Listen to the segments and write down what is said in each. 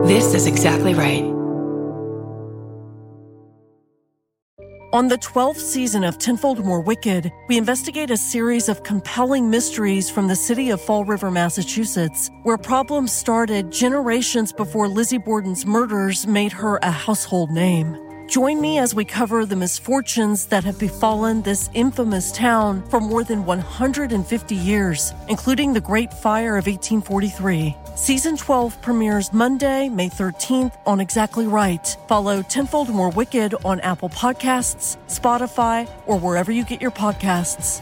This is exactly right. On the 12th season of Tenfold More Wicked, we investigate a series of compelling mysteries from the city of Fall River, Massachusetts, where problems started generations before Lizzie Borden's murders made her a household name. Join me as we cover the misfortunes that have befallen this infamous town for more than 150 years, including the Great Fire of 1843. Season 12 premieres Monday, May 13th on Exactly Right. Follow Tenfold More Wicked on Apple Podcasts, Spotify, or wherever you get your podcasts.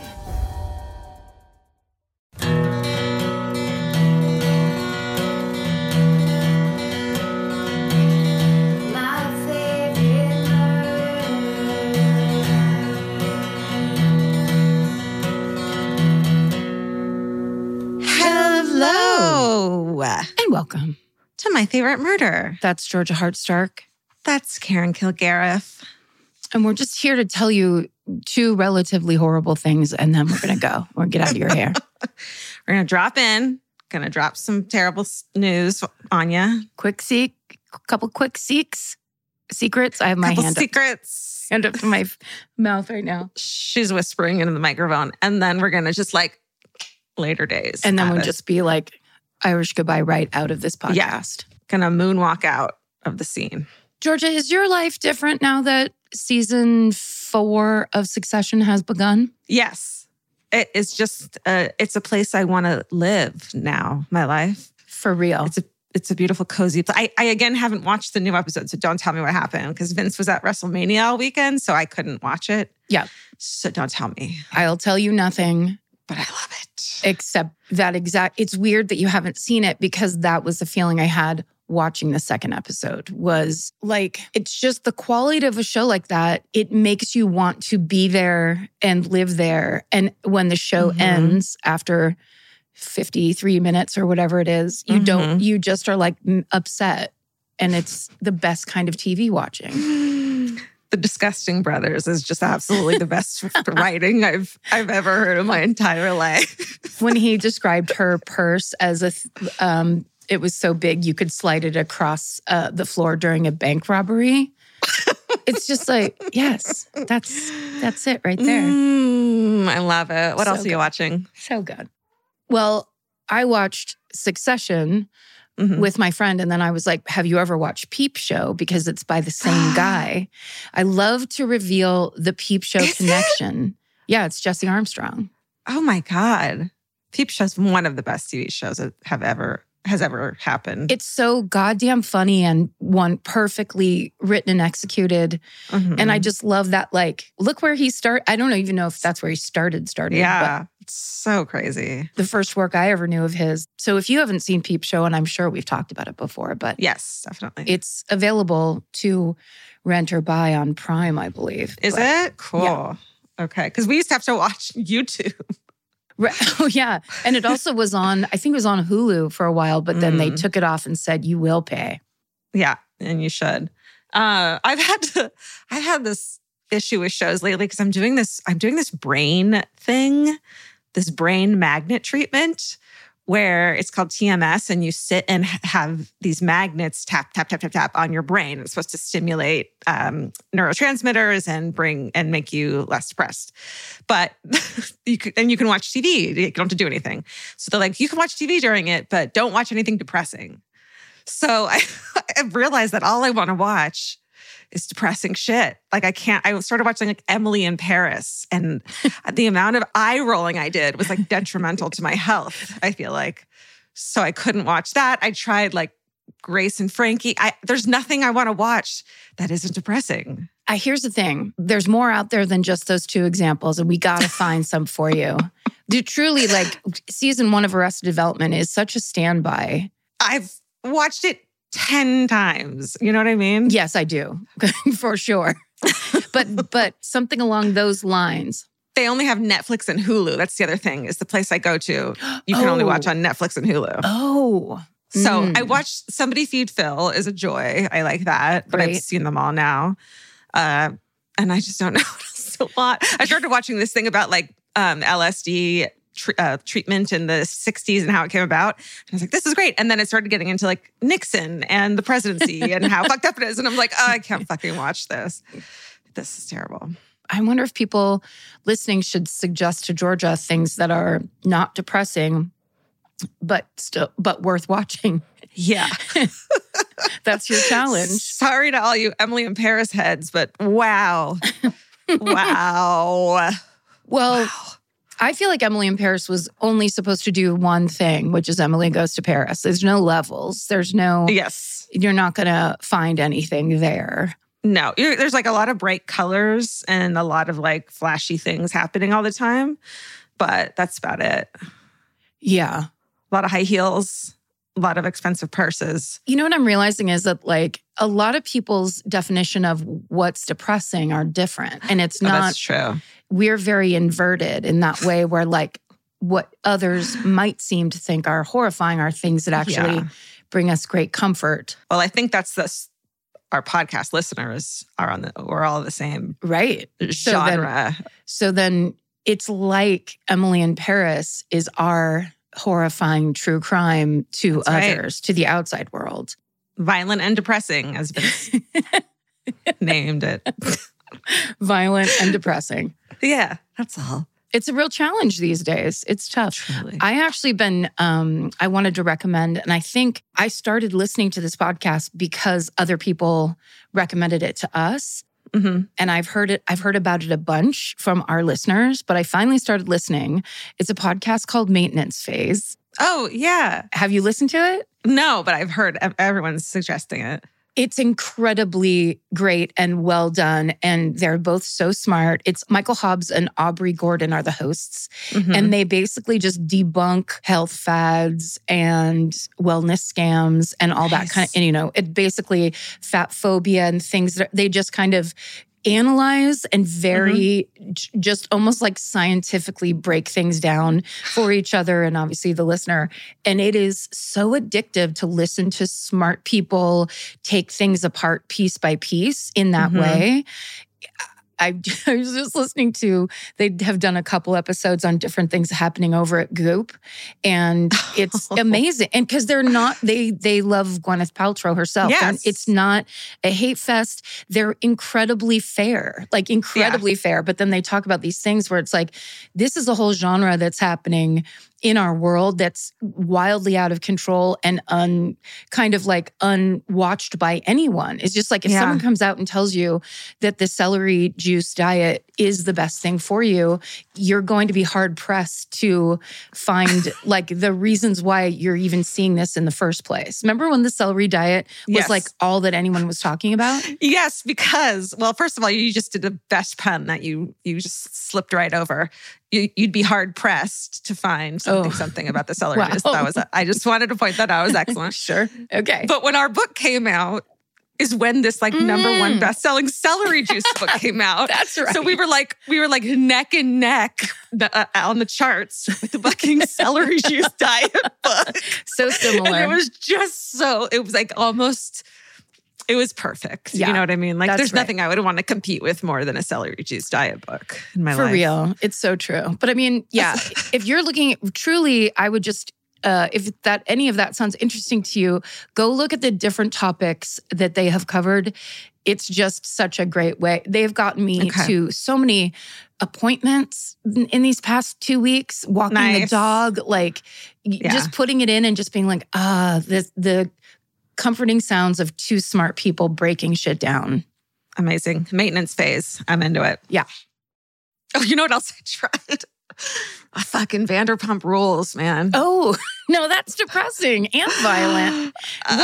And welcome to My Favorite Murder. That's Georgia Hardstark. That's Karen Kilgariff. And we're just here to tell you two relatively horrible things, and then we're going to go. We're going to get out of your hair. We're going to drop in, going to drop some terrible news on you. Couple quick secrets. I have my hand up to my mouth right now. She's whispering into the microphone. And then we're going to just later days. And then we'll just be like, Irish goodbye right out of this podcast. Yeah. Gonna moonwalk out of the scene. Georgia, is your life different now that season 4 of Succession has begun? Yes. It is just, it's a place I want to live now, my life. For real. It's a beautiful, cozy place. I again, haven't watched the new episode, so don't tell me what happened, because Vince was at WrestleMania all weekend, so I couldn't watch it. Yeah. So don't tell me. I'll tell you nothing. But I love it. Except that it's weird that you haven't seen it, because that was the feeling I had watching the second episode. Was like, it's just the quality of a show like that. It makes you want to be there and live there. And when the show ends after 53 minutes or whatever it is, you just are like upset. And it's the best kind of TV watching. The Disgusting Brothers is just absolutely the best writing I've ever heard in my entire life. When he described her purse as it was so big you could slide it across the floor during a bank robbery. It's just like, yes, that's it right there. I love it. What else are you watching? So good. Well, I watched Succession with my friend. And then I was like, have you ever watched Peep Show? Because it's by the same guy. I love to reveal the Peep Show connection. Yeah, it's Jesse Armstrong. Oh my God. Peep Show's one of the best TV shows that has ever happened. It's so goddamn funny and one perfectly written and executed. And I just love that, look where he started. I don't even know if that's where he started. Yeah, but it's so crazy. The first work I ever knew of his. So if you haven't seen Peep Show, and I'm sure we've talked about it before, but yes, definitely. It's available to rent or buy on Prime, I believe. Is it? Cool. Yeah. Okay, because we used to have to watch YouTube. Oh, yeah. And it also was on, I think it was on Hulu for a while, but then they took it off and said, you will pay. Yeah, and you should. I've had this issue with shows lately because I'm doing this brain thing, this brain magnet treatment, where it's called TMS, and you sit and have these magnets tap, tap, tap, tap, tap on your brain. It's supposed to stimulate neurotransmitters and make you less depressed. But you can watch TV. You don't have to do anything. So they're like, you can watch TV during it, but don't watch anything depressing. So I've realized that all I want to watch is depressing shit. I started watching Emily in Paris, and the amount of eye rolling I did was detrimental to my health, I feel like. So I couldn't watch that. I tried Grace and Frankie. There's nothing I want to watch that isn't depressing. Here's the thing. There's more out there than just those two examples, and we got to find some for you. Truly, season 1 of Arrested Development is such a standby. I've watched it 10 times. You know what I mean? Yes, I do. For sure. But something along those lines. They only have Netflix and Hulu. That's the other thing, is the place I go to. You can only watch on Netflix and Hulu. Oh. So I watched Somebody Feed Phil is a joy. I like that. But I've seen them all now. And I just don't know what else to watch. I started watching this thing about LSD treatment in the 60s and how it came about. And I was like, this is great. And then it started getting into like Nixon and the presidency and how fucked up it is. And I'm like, oh, I can't fucking watch this. This is terrible. I wonder if people listening should suggest to Georgia things that are not depressing, but worth watching. Yeah. That's your challenge. Sorry to all you Emily in Paris heads, but wow. Wow. Well, I feel like Emily in Paris was only supposed to do one thing, which is Emily Goes to Paris. There's no levels. There's no... Yes. You're not going to find anything there. No. There's like a lot of bright colors and a lot of like flashy things happening all the time. But that's about it. Yeah. A lot of high heels, a lot of expensive purses. You know what I'm realizing is that like a lot of people's definition of what's depressing are different. And it's not... That's true. We're very inverted in that way where like what others might seem to think are horrifying are things that actually bring us great comfort. Well, I think that's our podcast listeners we're all the same genre. So then it's like Emily in Paris is our horrifying true crime to others, to the outside world. Violent and depressing has been named it. Violent and depressing. Yeah, that's all. It's a real challenge these days. It's tough. Truly. I actually I wanted to recommend, and I think I started listening to this podcast because other people recommended it to us. Mm-hmm. And I've heard about it a bunch from our listeners, but I finally started listening. It's a podcast called Maintenance Phase. Oh, yeah. Have you listened to it? No, but I've heard everyone's suggesting it. It's incredibly great and well done. And they're both so smart. It's Michael Hobbs and Aubrey Gordon are the hosts. Mm-hmm. And they basically just debunk health fads and wellness scams and all that kind of, and, you know, it basically fat phobia and things that they just kind of analyze and very just almost like scientifically break things down for each other and obviously the listener. And it is so addictive to listen to smart people take things apart piece by piece in that way. I was just listening to, they have done a couple episodes on different things happening over at Goop. And it's amazing. And because they're not, they love Gwyneth Paltrow herself. Yes. It's not a hate fest. They're incredibly fair, fair. But then they talk about these things where it's like, this is a whole genre that's happening in our world that's wildly out of control and unwatched by anyone. It's just like if someone comes out and tells you that the celery juice diet is the best thing for you, you're going to be hard pressed to find like the reasons why you're even seeing this in the first place. Remember when the celery diet was like all that anyone was talking about? Yes, because, well, first of all, you just did the best pun that you just slipped right over. You'd be hard pressed to find something about the celery juice. I just wanted to point that out. It was excellent. Sure. Okay. But when our book came out is when this like number one best-selling celery juice book came out. That's right. So we were like neck and neck on the charts with the fucking celery juice diet book. So similar. And it was just it was like almost... It was perfect. Yeah, you know what I mean? Like there's right. nothing I would want to compete with more than a celery juice diet book in my life. For real. It's so true. But I mean, yeah, if you're looking at truly, I would just, if any of that sounds interesting to you, go look at the different topics that they have covered. It's just such a great way. They've gotten me to so many appointments in these past 2 weeks, walking the dog, like just putting it in and just being like, the comforting sounds of two smart people breaking shit down. Amazing. Maintenance Phase. I'm into it. Yeah. Oh, you know what else I tried? Fucking Vanderpump Rules, man. Oh, no, that's depressing and violent.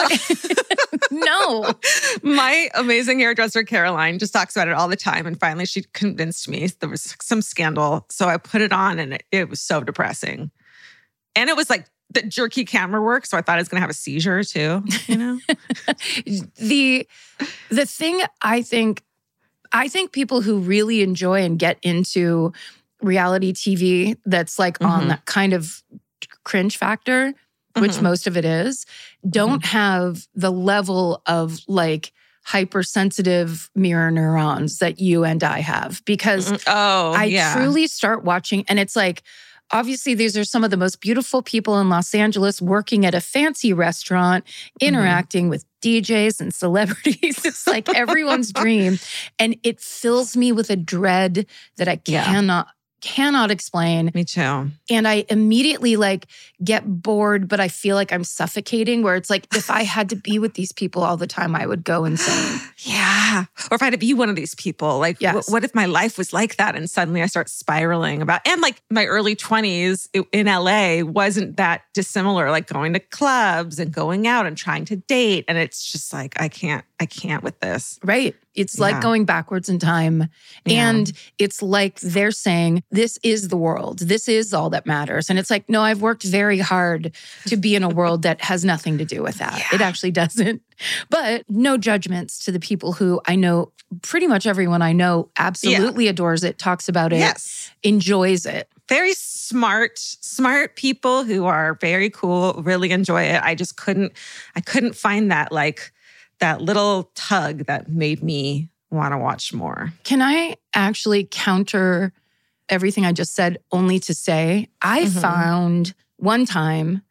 No. My amazing hairdresser, Caroline, just talks about it all the time. And finally, she convinced me there was some scandal. So I put it on and it was so depressing. And it was like the jerky camera work, so I thought I was going to have a seizure too, you know? The thing I think people who really enjoy and get into reality TV that's like on that kind of cringe factor, which most of it is, don't have the level of like hypersensitive mirror neurons that you and I have. Because I truly start watching and it's like, obviously, these are some of the most beautiful people in Los Angeles working at a fancy restaurant, interacting with DJs and celebrities. It's like everyone's dream. And it fills me with a dread that I cannot explain. Me too. And I immediately like get bored, but I feel like I'm suffocating, where it's like, if I had to be with these people all the time, I would go insane. Yeah. Or if I had to be one of these people, like what if my life was like that and suddenly I start spiraling about, and like my early 20s in LA wasn't that dissimilar, like going to clubs and going out and trying to date. And it's just like, I can't with this. Right. It's like going backwards in time. And it's like they're saying, this is the world. This is all that matters. And it's like, no, I've worked very hard to be in a world that has nothing to do with that. Yeah. It actually doesn't. But no judgments to the people who I know, pretty much everyone I know absolutely adores it, talks about it, enjoys it. Very smart people who are very cool, really enjoy it. I couldn't find that that little tug that made me want to watch more. Can I actually counter everything I just said only to say, I found one time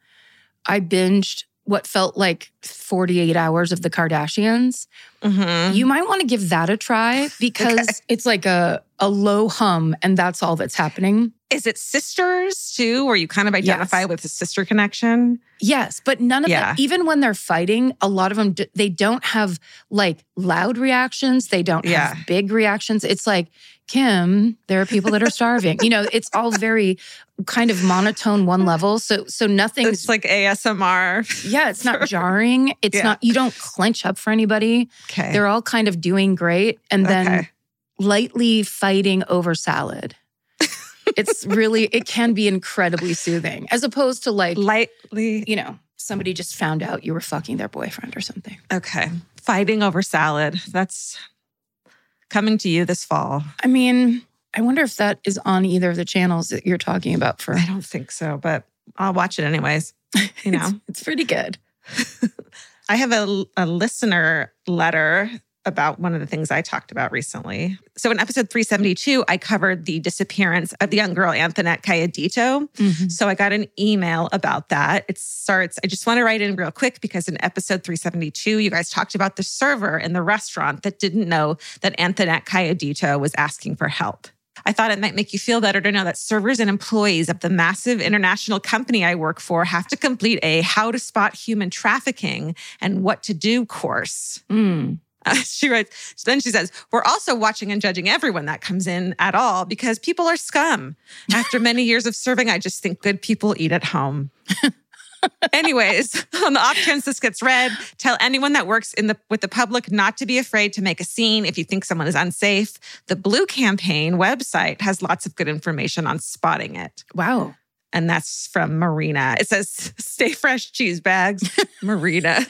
I binged what felt like 48 hours of the Kardashians. You might want to give that a try because it's like a low hum and that's all that's happening. Is it sisters too, where you kind of identify with a sister connection? Yes, but none of them, even when they're fighting, a lot of them, they don't have like loud reactions. They don't have big reactions. It's like, Kim, there are people that are starving. It's all very kind of monotone one level. So nothing. It's like ASMR. Yeah, it's not jarring. It's not, you don't clench up for anybody. Okay. They're all kind of doing great. And then lightly fighting over salad. It's really, it can be incredibly soothing as opposed to like lightly, somebody just found out you were fucking their boyfriend or something. Okay. Fighting over salad. That's coming to you this fall. I mean, I wonder if that is on either of the channels that you're talking about for. I don't think so, but I'll watch it anyways. It's pretty good. I have a listener letter about one of the things I talked about recently. So in episode 372, I covered the disappearance of the young girl, Antoinette Cayedito. So I got an email about that. It starts, I just want to write in real quick because in episode 372, you guys talked about the server in the restaurant that didn't know that Antoinette Cayedito was asking for help. I thought it might make you feel better to know that servers and employees of the massive international company I work for have to complete a how to spot human trafficking and what to do course. She writes, then she says, we're also watching and judging everyone that comes in at all because people are scum. After many years of serving, I just think good people eat at home. Anyways, on the off chance this gets read, tell anyone that works with the public not to be afraid to make a scene if you think someone is unsafe. The Blue Campaign website has lots of good information on spotting it. Wow. And that's from Marina. It says, stay fresh cheese bags, Marina.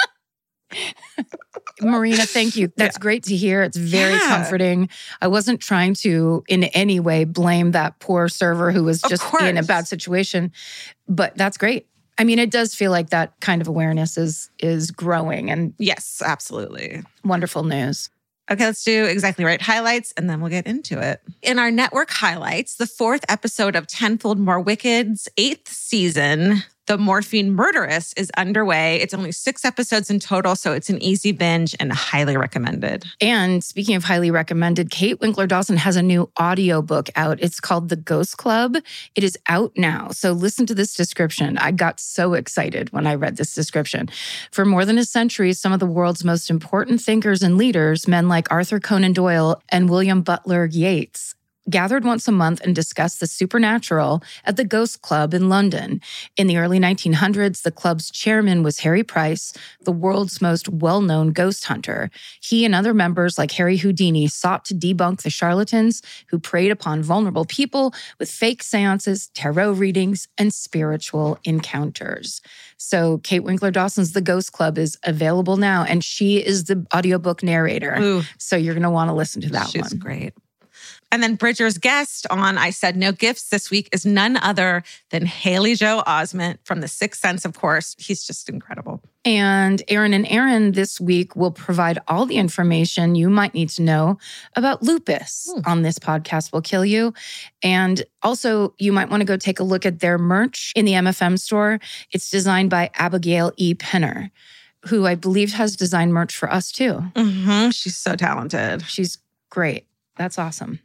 Marina, thank you. That's great to hear. It's very comforting. I wasn't trying to in any way blame that poor server who was just in a bad situation, but that's great. I mean, it does feel like that kind of awareness is growing and yes, absolutely. Wonderful news. Okay, let's do exactly right highlights and then we'll get into it. In our network highlights, the 4th episode of Tenfold More Wicked's 8th season, The Morphine Murderess, is underway. It's only 6 episodes in total, so it's an easy binge and highly recommended. And speaking of highly recommended, Kate Winkler-Dawson has a new audiobook out. It's called The Ghost Club. It is out now. So listen to this description. I got so excited when I read this description. For more than a century, some of the world's most important thinkers and leaders, men like Arthur Conan Doyle and William Butler Yeats, gathered once a month and discussed the supernatural at the Ghost Club in London. In the early 1900s, the club's chairman was Harry Price, the world's most well-known ghost hunter. He and other members like Harry Houdini sought to debunk the charlatans who preyed upon vulnerable people with fake seances, tarot readings, and spiritual encounters. So Kate Winkler-Dawson's The Ghost Club is available now, and she is the audiobook narrator. Ooh. So you're going to want to listen to that one. She's great. And then Bridger's guest on I Said No Gifts this week is none other than Haley Joel Osment from The Sixth Sense, of course. He's just incredible. And Aaron this week will provide all the information you might need to know about lupus on This Podcast Will Kill You. And also, you might want to go take a look at their merch in the MFM store. It's designed by Abigail E. Penner, who I believe has designed merch for us too. Mm-hmm. She's so talented. She's great. That's awesome.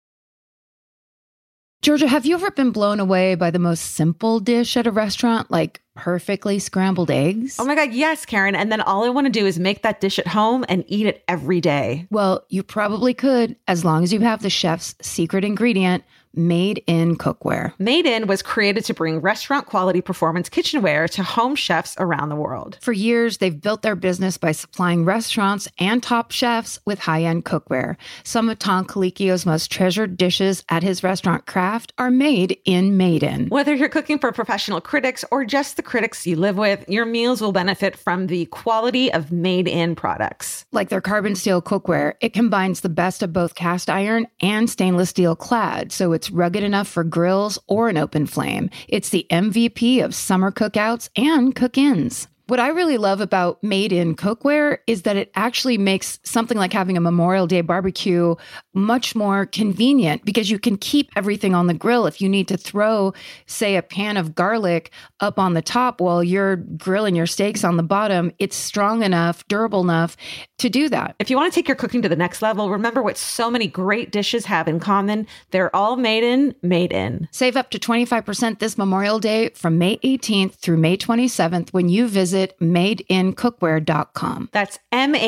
Georgia, have you ever been blown away by the most simple dish at a restaurant, like perfectly scrambled eggs? Oh my God, yes, Karen. And then all I want to do is make that dish at home and eat it every day. Well, you probably could, as long as you have the chef's secret ingredient, Made in Cookware. Made In was created to bring restaurant quality performance kitchenware to home chefs around the world. For years, they've built their business by supplying restaurants and top chefs with high-end cookware. Some of Tom Colicchio's most treasured dishes at his restaurant Craft are made in Made In. Whether you're cooking for professional critics or just the critics you live with, your meals will benefit from the quality of Made In products. Like their carbon steel cookware, it combines the best of both cast iron and stainless steel clad, so it's rugged enough for grills or an open flame. It's the MVP of summer cookouts and cook-ins. What I really love about Made in Cookware is that it actually makes something like having a Memorial Day barbecue much more convenient because you can keep everything on the grill. If you need to throw, say, a pan of garlic up on the top while you're grilling your steaks on the bottom, it's strong enough, durable enough to do that. If you want to take your cooking to the next level, remember what so many great dishes have in common. They're all made in. Save up to 25% this Memorial Day from May 18th through May 27th when you visit madeincookware.com. That's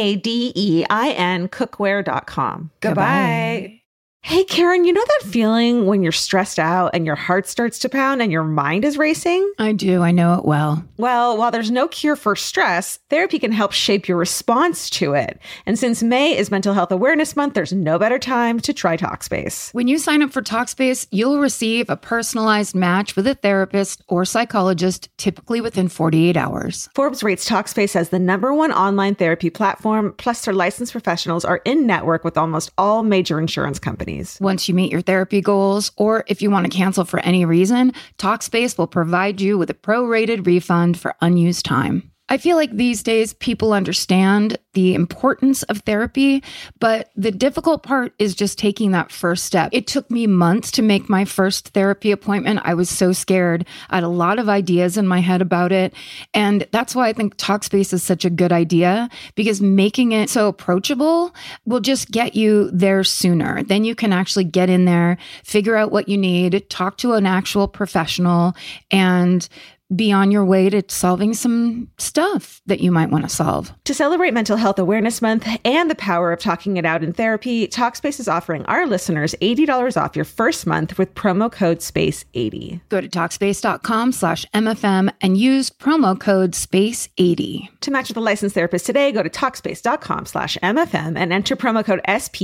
MADEIN cookware.com. Goodbye. Hey, Karen, you know that feeling when you're stressed out and your heart starts to pound and your mind is racing? I do. I know it well. Well, while there's no cure for stress, therapy can help shape your response to it. And since May is Mental Health Awareness Month, there's no better time to try Talkspace. When you sign up for Talkspace, you'll receive a personalized match with a therapist or psychologist, typically within 48 hours. Forbes rates Talkspace as the #1 online therapy platform, plus their licensed professionals are in network with almost all major insurance companies. Once you meet your therapy goals, or if you want to cancel for any reason, Talkspace will provide you with a prorated refund for unused time. I feel like these days people understand the importance of therapy, but the difficult part is just taking that first step. It took me months to make my first therapy appointment. I was so scared. I had a lot of ideas in my head about it. And that's why I think Talkspace is such a good idea, because making it so approachable will just get you there sooner. Then you can actually get in there, figure out what you need, talk to an actual professional, and be on your way to solving some stuff that you might want to solve. To celebrate Mental Health Awareness Month and the power of talking it out in therapy, Talkspace is offering our listeners $80 off your first month with promo code SPACE80. Go to Talkspace.com/MFM and use promo code SPACE80. To match with a licensed therapist today, go to Talkspace.com/MFM and enter promo code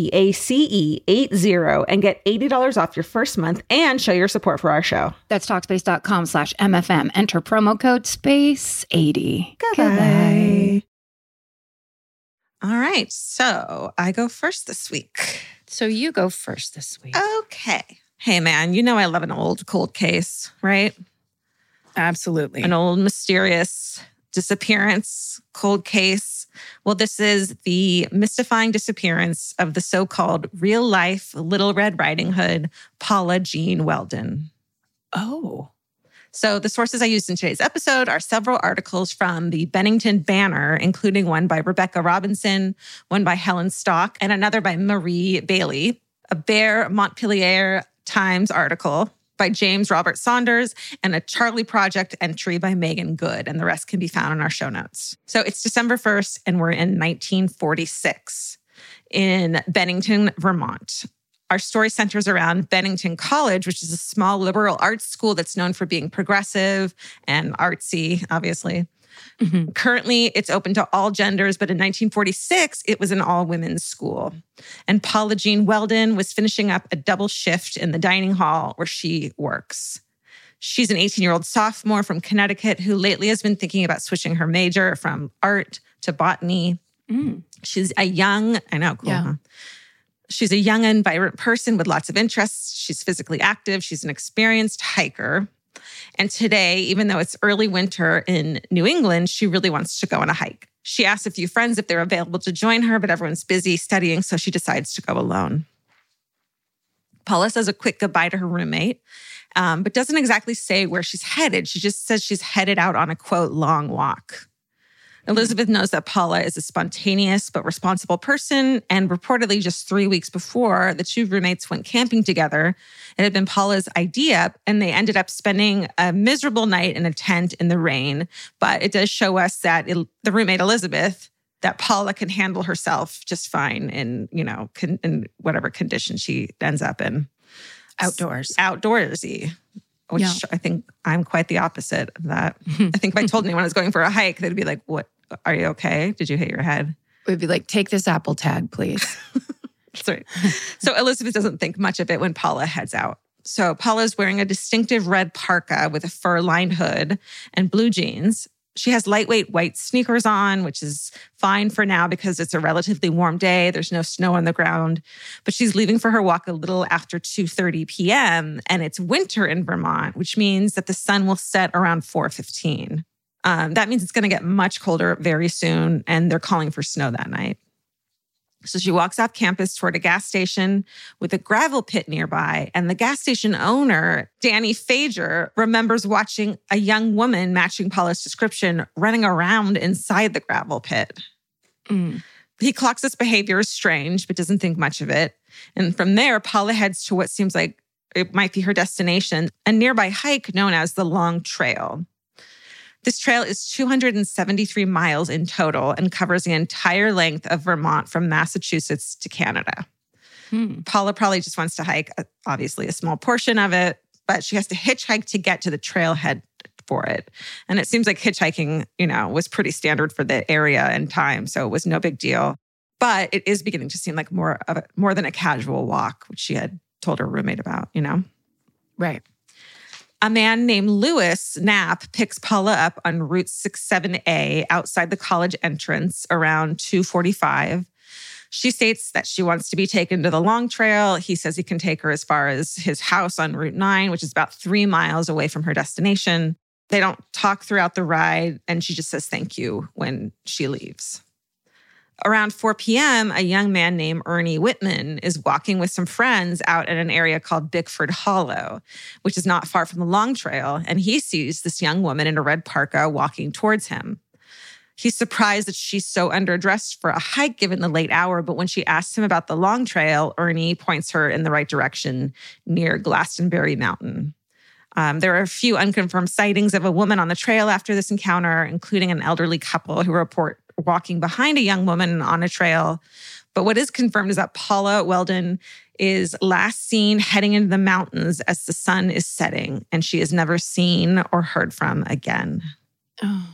SPACE80 and get $80 off your first month and show your support for our show. That's Talkspace.com/MFM. Enter promo code SPACE80. Goodbye. All right. So I go first this week. So you go first this week. Okay. Hey, man, you know I love an old cold case, right? Absolutely. An old mysterious disappearance cold case. Well, this is the mystifying disappearance of the so-called real-life Little Red Riding Hood, Paula Jean Weldon. Oh. So the sources I used in today's episode are several articles from the Bennington Banner, including one by Rebecca Robinson, one by Helen Stock, and another by Marie Bailey, a Bear Montpelier Times article by James Robert Saunders, and a Charlie Project entry by Megan Good, and the rest can be found in our show notes. So it's December 1st, and we're in 1946 in Bennington, Vermont. Our story centers around Bennington College, which is a small liberal arts school that's known for being progressive and artsy, obviously. Mm-hmm. Currently, it's open to all genders, but in 1946, it was an all-women's school. And Paula Jean Weldon was finishing up a double shift in the dining hall where she works. She's an 18-year-old sophomore from Connecticut who lately has been thinking about switching her major from art to botany. She's a young, I know, cool, huh? She's a young and vibrant person with lots of interests. She's physically active. She's an experienced hiker. And today, even though it's early winter in New England, she really wants to go on a hike. She asks a few friends if they're available to join her, but everyone's busy studying, so she decides to go alone. Paula says a quick goodbye to her roommate, but doesn't exactly say where she's headed. She just says she's headed out on a, quote, long walk. Elizabeth knows that Paula is a spontaneous but responsible person, and reportedly just 3 weeks before, the two roommates went camping together. It had been Paula's idea, and they ended up spending a miserable night in a tent in the rain. But it does show us that the roommate, Elizabeth, that Paula can handle herself just fine in, in whatever condition she ends up in. Outdoorsy. Which I think I'm quite the opposite of that. I think if I told anyone I was going for a hike, they'd be like, "What? Are you okay? Did you hit your head?" We'd be like, "Take this Apple tag, please." That's right. So Elizabeth doesn't think much of it when Paula heads out. So Paula's wearing a distinctive red parka with a fur-lined hood and blue jeans. She has lightweight white sneakers on, which is fine for now because it's a relatively warm day. There's no snow on the ground. But she's leaving for her walk a little after 2:30 p.m. And it's winter in Vermont, which means that the sun will set around 4:15. That means it's going to get much colder very soon, and they're calling for snow that night. So she walks off campus toward a gas station with a gravel pit nearby. And the gas station owner, Danny Fager, remembers watching a young woman matching Paula's description running around inside the gravel pit. He clocks this behavior as strange, but doesn't think much of it. And from there, Paula heads to what seems like it might be her destination, a nearby hike known as the Long Trail. This trail is 273 miles in total and covers the entire length of Vermont from Massachusetts to Canada. Paula probably just wants to hike, obviously, a small portion of it, but she has to hitchhike to get to the trailhead for it. And it seems like hitchhiking, was pretty standard for the area and time, so it was no big deal. But it is beginning to seem like more than a casual walk, which she had told her roommate about, Right. A man named Lewis Knapp picks Paula up on Route 67A outside the college entrance around 2:45. She states that she wants to be taken to the Long Trail. He says he can take her as far as his house on Route 9, which is about 3 miles away from her destination. They don't talk throughout the ride, and she just says thank you when she leaves. Around 4 p.m., a young man named Ernie Whitman is walking with some friends out at an area called Bickford Hollow, which is not far from the Long Trail, and he sees this young woman in a red parka walking towards him. He's surprised that she's so underdressed for a hike given the late hour, but when she asks him about the Long Trail, Ernie points her in the right direction near Glastonbury Mountain. There are a few unconfirmed sightings of a woman on the trail after this encounter, including an elderly couple who report walking behind a young woman on a trail. But what is confirmed is that Paula Weldon is last seen heading into the mountains as the sun is setting, and she is never seen or heard from again. Oh.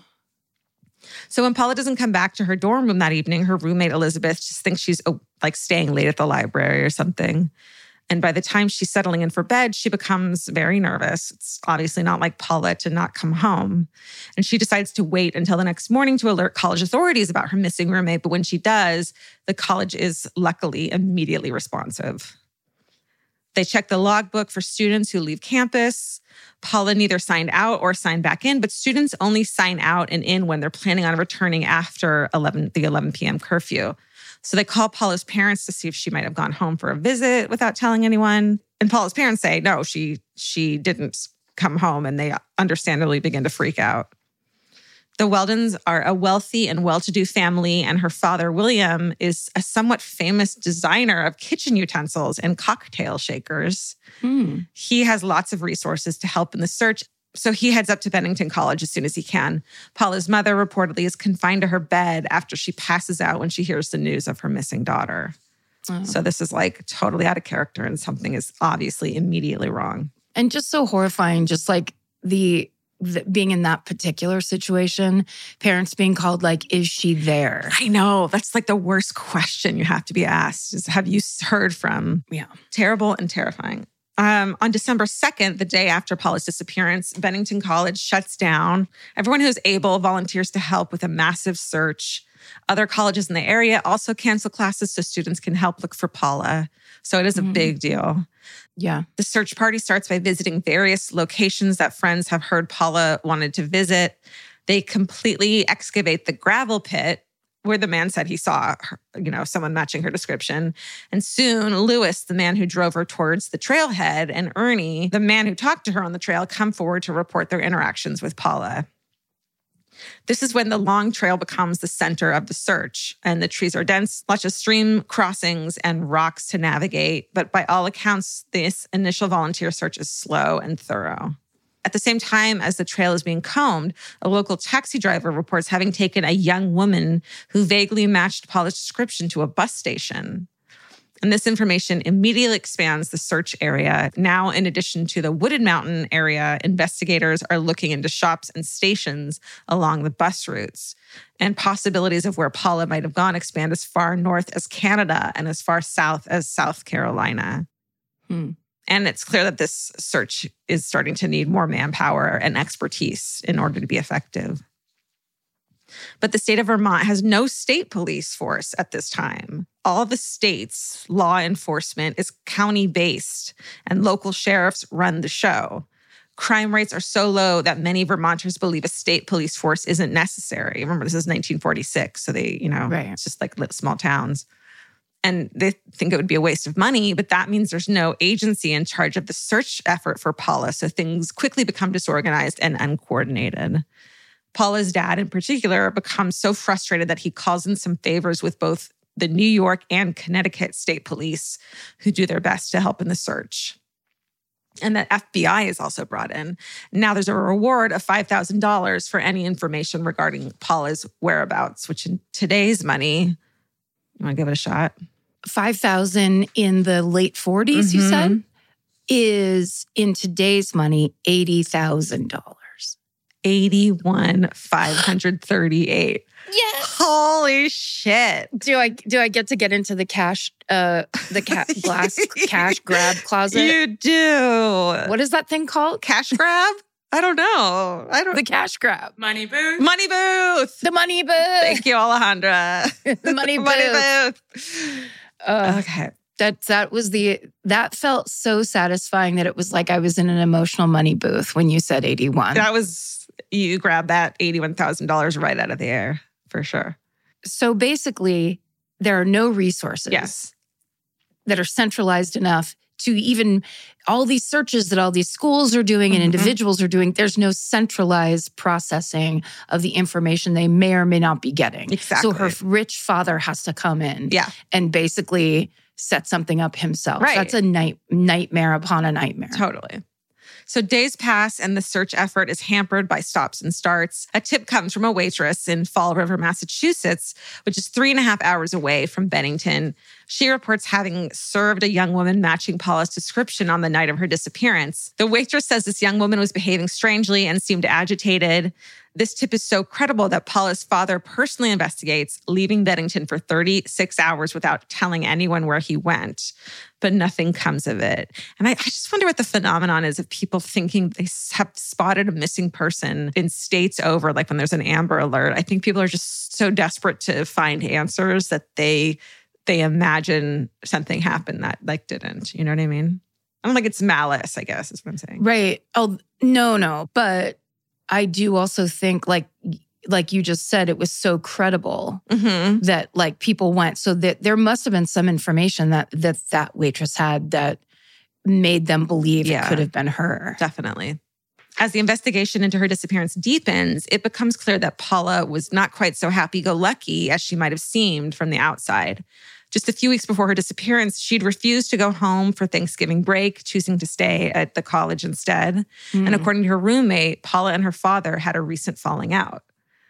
So when Paula doesn't come back to her dorm room that evening, her roommate Elizabeth just thinks she's staying late at the library or something. And by the time she's settling in for bed, she becomes very nervous. It's obviously not like Paula to not come home. And she decides to wait until the next morning to alert college authorities about her missing roommate. But when she does, the college is luckily immediately responsive. They check the logbook for students who leave campus. Paula neither signed out or signed back in, but students only sign out and in when they're planning on returning after the 11 p.m. curfew. So they call Paula's parents to see if she might have gone home for a visit without telling anyone. And Paula's parents say, no, she didn't come home, and they understandably begin to freak out. The Weldons are a wealthy and well-to-do family, and her father, William, is a somewhat famous designer of kitchen utensils and cocktail shakers. He has lots of resources to help in the search. So he heads up to Bennington College as soon as he can. Paula's mother reportedly is confined to her bed after she passes out when she hears the news of her missing daughter. Oh. So this is totally out of character, and something is obviously immediately wrong. And just so horrifying, just the being in that particular situation, parents being called is she there? I know. That's the worst question you have to be asked is, have you heard from? Yeah. Terrible and terrifying. On December 2nd, the day after Paula's disappearance, Bennington College shuts down. Everyone who's able volunteers to help with a massive search. Other colleges in the area also cancel classes so students can help look for Paula. So it is a big deal. Yeah. The search party starts by visiting various locations that friends have heard Paula wanted to visit. They completely excavate the gravel pit where the man said he saw her, someone matching her description. And soon, Lewis, the man who drove her towards the trailhead, and Ernie, the man who talked to her on the trail, come forward to report their interactions with Paula. This is when the long trail becomes the center of the search, and the trees are dense, lots of stream crossings and rocks to navigate. But by all accounts, this initial volunteer search is slow and thorough. At the same time as the trail is being combed, a local taxi driver reports having taken a young woman who vaguely matched Paula's description to a bus station. And this information immediately expands the search area. Now, in addition to the Wooded Mountain area, investigators are looking into shops and stations along the bus routes. And possibilities of where Paula might have gone expand as far north as Canada and as far south as South Carolina. And it's clear that this search is starting to need more manpower and expertise in order to be effective. But the state of Vermont has no state police force at this time. All the state's law enforcement is county-based, and local sheriffs run the show. Crime rates are so low that many Vermonters believe a state police force isn't necessary. Remember, this is 1946, so they, Right. It's just like small towns. And they think it would be a waste of money, but that means there's no agency in charge of the search effort for Paula, so things quickly become disorganized and uncoordinated. Paula's dad, in particular, becomes so frustrated that he calls in some favors with both the New York and Connecticut state police, who do their best to help in the search. And the FBI is also brought in. Now there's a reward of $5,000 for any information regarding Paula's whereabouts, which in today's money, you want to give it a shot? 5,000 in the late 40s, you said, is in today's money $80,000. 81,538. Yes. Holy shit. Do I get to get into the cash glass cash grab closet? You do. What is that thing called? Cash grab? I don't know. The cash grab. Money booth. Money booth. The money booth. Thank you, Alejandra. The money booth. Money booth. Okay. That felt so satisfying that it was like I was in an emotional money booth when you said 81. You grabbed that $81,000 right out of the air, for sure. So basically, there are no resources that are centralized enough to even all these searches that all these schools are doing and individuals are doing. There's no centralized processing of the information they may or may not be getting. Exactly. So her rich father has to come in and basically set something up himself. Right. That's a nightmare upon a nightmare. Totally. So days pass and the search effort is hampered by stops and starts. A tip comes from a waitress in Fall River, Massachusetts, which is 3.5 hours away from Bennington. She reports having served a young woman matching Paula's description on the night of her disappearance. The waitress says this young woman was behaving strangely and seemed agitated. This tip is so credible that Paula's father personally investigates, leaving Bennington for 36 hours without telling anyone where he went. But nothing comes of it. And I just wonder what the phenomenon is of people thinking they have spotted a missing person in states over, like when there's an Amber Alert. I think people are just so desperate to find answers that they imagine something happened that didn't. You know what I mean? I don't think it's malice, I guess, is what I'm saying. Right. Oh, no. But I do also think, like you just said, it was so credible that people went. So that there must have been some information that waitress had that made them believe it could have been her. Definitely. As the investigation into her disappearance deepens, it becomes clear that Paula was not quite so happy-go-lucky as she might have seemed from the outside. Just a few weeks before her disappearance, she'd refused to go home for Thanksgiving break, choosing to stay at the college instead. And according to her roommate, Paula and her father had a recent falling out.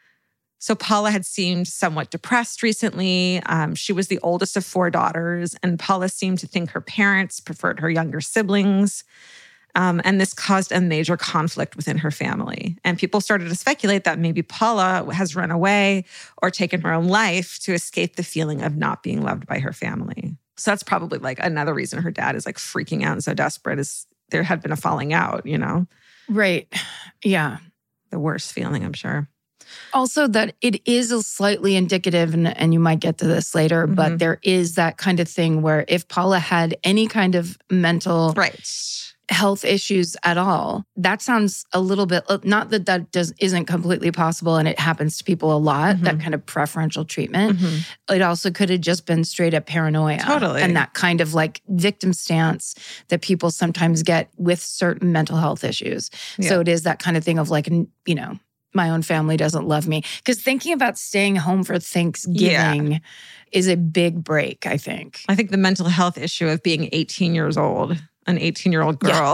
So Paula had seemed somewhat depressed recently. She was the oldest of 4 daughters, and Paula seemed to think her parents preferred her younger siblings. And this caused a major conflict within her family. And people started to speculate that maybe Paula has run away or taken her own life to escape the feeling of not being loved by her family. So that's probably like another reason her dad is like freaking out and so desperate is there had been a falling out, you know? Right. Yeah. The worst feeling, I'm sure. Also that it is a slightly indicative, and you might get to this later, but there is that kind of thing where if Paula had any kind of mental health issues at all, that sounds a little bit, not that isn't completely possible and it happens to people a lot, that kind of preferential treatment. It also could have just been straight up paranoia. Totally. And that kind of like victim stance that people sometimes get with certain mental health issues. Yeah. So it is that kind of thing of like, you know, my own family doesn't love me. Because thinking about staying home for Thanksgiving is a big break, I think. I think the mental health issue of being 18 years old, an 18-year-old girl,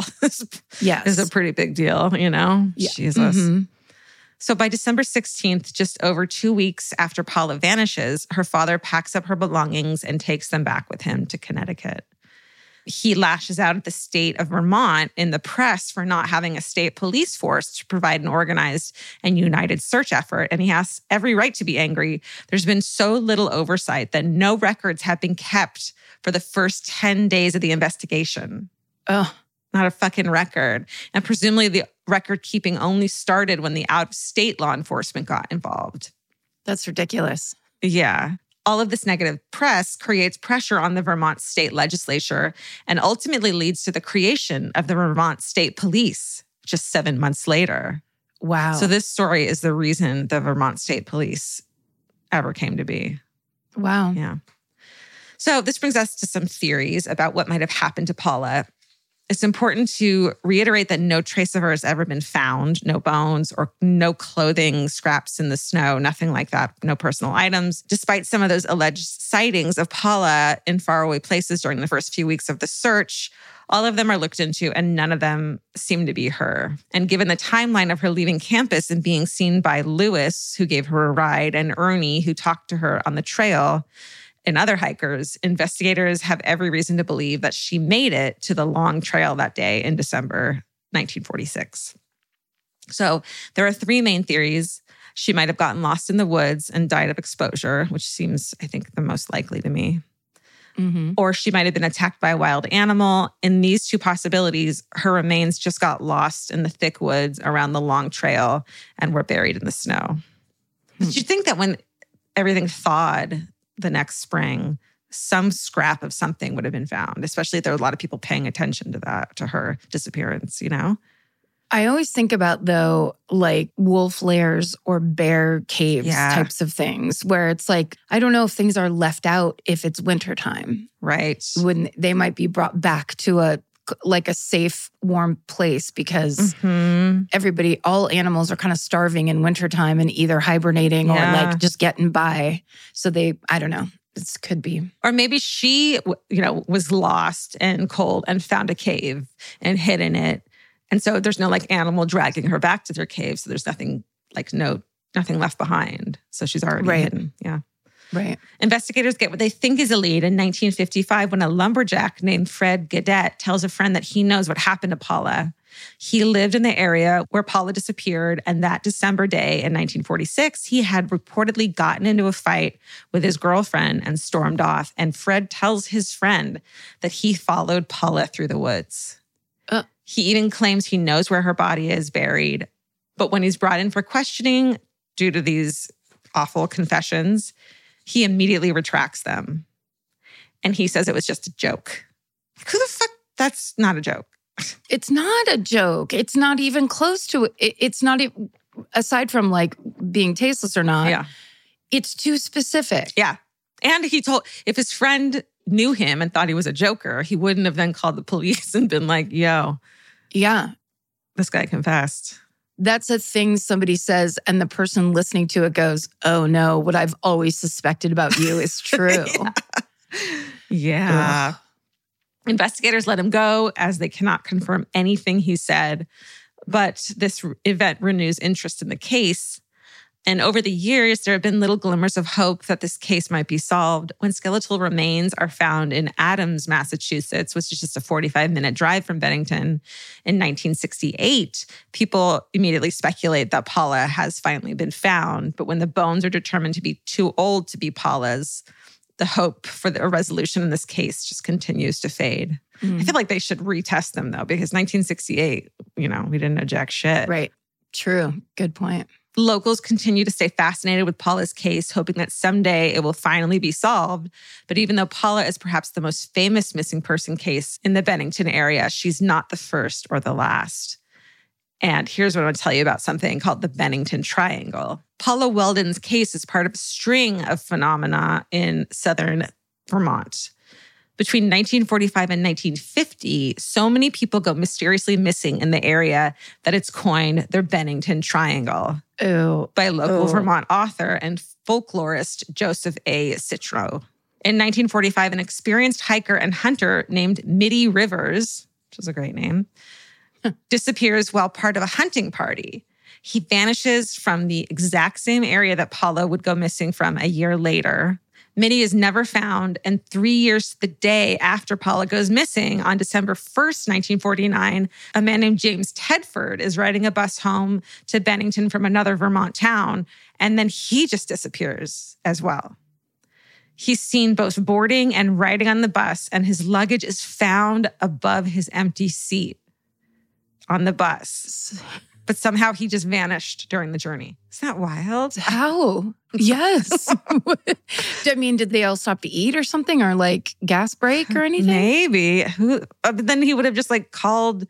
is a pretty big deal, you know? Yeah. Jesus. So by December 16th, just over 2 weeks after Paula vanishes, her father packs up her belongings and takes them back with him to Connecticut. He lashes out at the state of Vermont in the press for not having a state police force to provide an organized and united search effort. And he has every right to be angry. There's been so little oversight that no records have been kept for the first 10 days of the investigation. Oh, not a fucking record. And presumably the record keeping only started when the out-of-state law enforcement got involved. that's ridiculous. Yeah. All of this negative press creates pressure on the Vermont state legislature and ultimately leads to the creation of the Vermont State Police just 7 months later. Wow. So this story is the reason the Vermont State Police ever came to be. Wow. Yeah. So this brings us to some theories about what might have happened to Paula. It's important to reiterate that no trace of her has ever been found, no bones or no clothing scraps in the snow, nothing like that, no personal items. Despite some of those alleged sightings of Paula in faraway places during the first few weeks of the search, all of them are looked into and none of them seem to be her. And given the timeline of her leaving campus and being seen by Lewis, who gave her a ride, and Ernie, who talked to her on the trail, and other hikers, investigators have every reason to believe that she made it to the long trail that day in December 1946. So there are three main theories. She might have gotten lost in the woods and died of exposure, which seems, I think, the most likely to me. Or she might have been attacked by a wild animal. In these two possibilities, her remains just got lost in the thick woods around the long trail and were buried in the snow. But you'd think that when everything thawed the next spring, some scrap of something would have been found, especially if there were a lot of people paying attention to that, to her disappearance, you know? I always think about, though, like wolf lairs or bear caves types of things where it's like, I don't know if things are left out if it's wintertime. Right. When they might be brought back to a safe, warm place because everybody, all animals are kind of starving in wintertime and either hibernating or like just getting by. So I don't know. This could be. Or maybe she, was lost and cold and found a cave and hid in it. And so there's no like animal dragging her back to their cave. So there's nothing left behind. So she's already hidden. Yeah. Right. Investigators get what they think is a lead in 1955 when a lumberjack named Fred Gadet tells a friend that he knows what happened to Paula. He lived in the area where Paula disappeared, and that December day in 1946, he had reportedly gotten into a fight with his girlfriend and stormed off. And Fred tells his friend that he followed Paula through the woods. He even claims he knows where her body is buried. But when he's brought in for questioning due to these awful confessions, he immediately retracts them. And he says it was just a joke. Who the fuck? That's not a joke. It's not a joke. It's not even close to it. It's not, aside from like being tasteless or not, it's too specific. Yeah. And he if his friend knew him and thought he was a joker, he wouldn't have then called the police and been like, yo. Yeah. This guy confessed. That's a thing somebody says and the person listening to it goes, oh no, what I've always suspected about you is true. Yeah. Investigators let him go as they cannot confirm anything he said. But this event renews interest in the case. And over the years, there have been little glimmers of hope that this case might be solved when skeletal remains are found in Adams, Massachusetts, which is just a 45-minute drive from Bennington. In 1968, people immediately speculate that Paula has finally been found. But when the bones are determined to be too old to be Paula's, the hope for a resolution in this case just continues to fade. I feel like they should retest them, though, because 1968, we didn't know jack shit. Right. True. Good point. Locals continue to stay fascinated with Paula's case, hoping that someday it will finally be solved. But even though Paula is perhaps the most famous missing person case in the Bennington area, she's not the first or the last. And here's what I want to tell you about something called the Bennington Triangle. Paula Weldon's case is part of a string of phenomena in southern Vermont. Between 1945 and 1950, so many people go mysteriously missing in the area that it's coined the Bennington Triangle by local Vermont author and folklorist Joseph A. Citro. In 1945, an experienced hiker and hunter named Mitty Rivers, which is a great name, disappears while part of a hunting party. He vanishes from the exact same area that Paula would go missing from a year later. Mitty is never found, and 3 years to the day after Paula goes missing, on December 1st, 1949, a man named James Tedford is riding a bus home to Bennington from another Vermont town, and then he just disappears as well. He's seen both boarding and riding on the bus, and his luggage is found above his empty seat on the bus. But somehow he just vanished during the journey. Isn't that wild? How? Yes. I mean, did they all stop to eat or something, or like gas break or anything? Maybe. But then he would have just like called,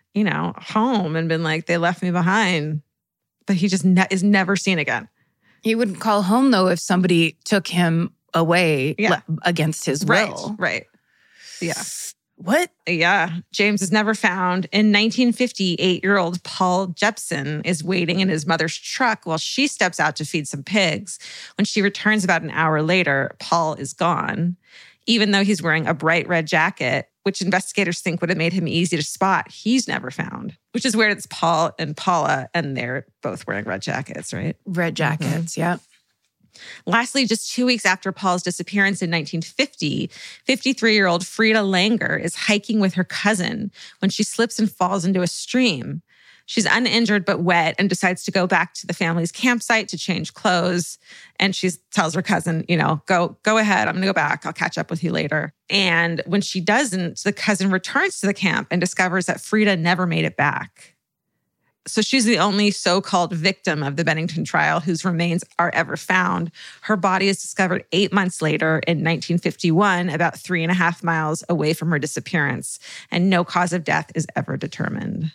home and been like, they left me behind. But he just is never seen again. He wouldn't call home, though, if somebody took him away against his will. Right. Yeah. What? Yeah. James is never found. In 1950, 8-year-old Paul Jepson is waiting in his mother's truck while she steps out to feed some pigs. When she returns about an hour later, Paul is gone. Even though he's wearing a bright red jacket, which investigators think would have made him easy to spot, he's never found. Which is weird. It's Paul and Paula, and they're both wearing red jackets, right? Red jackets, yeah. Lastly, just 2 weeks after Paul's disappearance in 1950, 53-year-old Frida Langer is hiking with her cousin when she slips and falls into a stream. She's uninjured but wet and decides to go back to the family's campsite to change clothes. And she tells her cousin, go ahead. I'm going to go back. I'll catch up with you later. And when she doesn't, the cousin returns to the camp and discovers that Frida never made it back. So she's the only so-called victim of the Bennington trial whose remains are ever found. Her body is discovered 8 months later in 1951, about 3.5 miles away from her disappearance, and no cause of death is ever determined.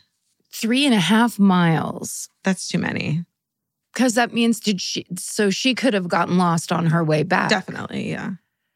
3.5 miles. That's too many. Because that means so she could have gotten lost on her way back. Definitely, yeah.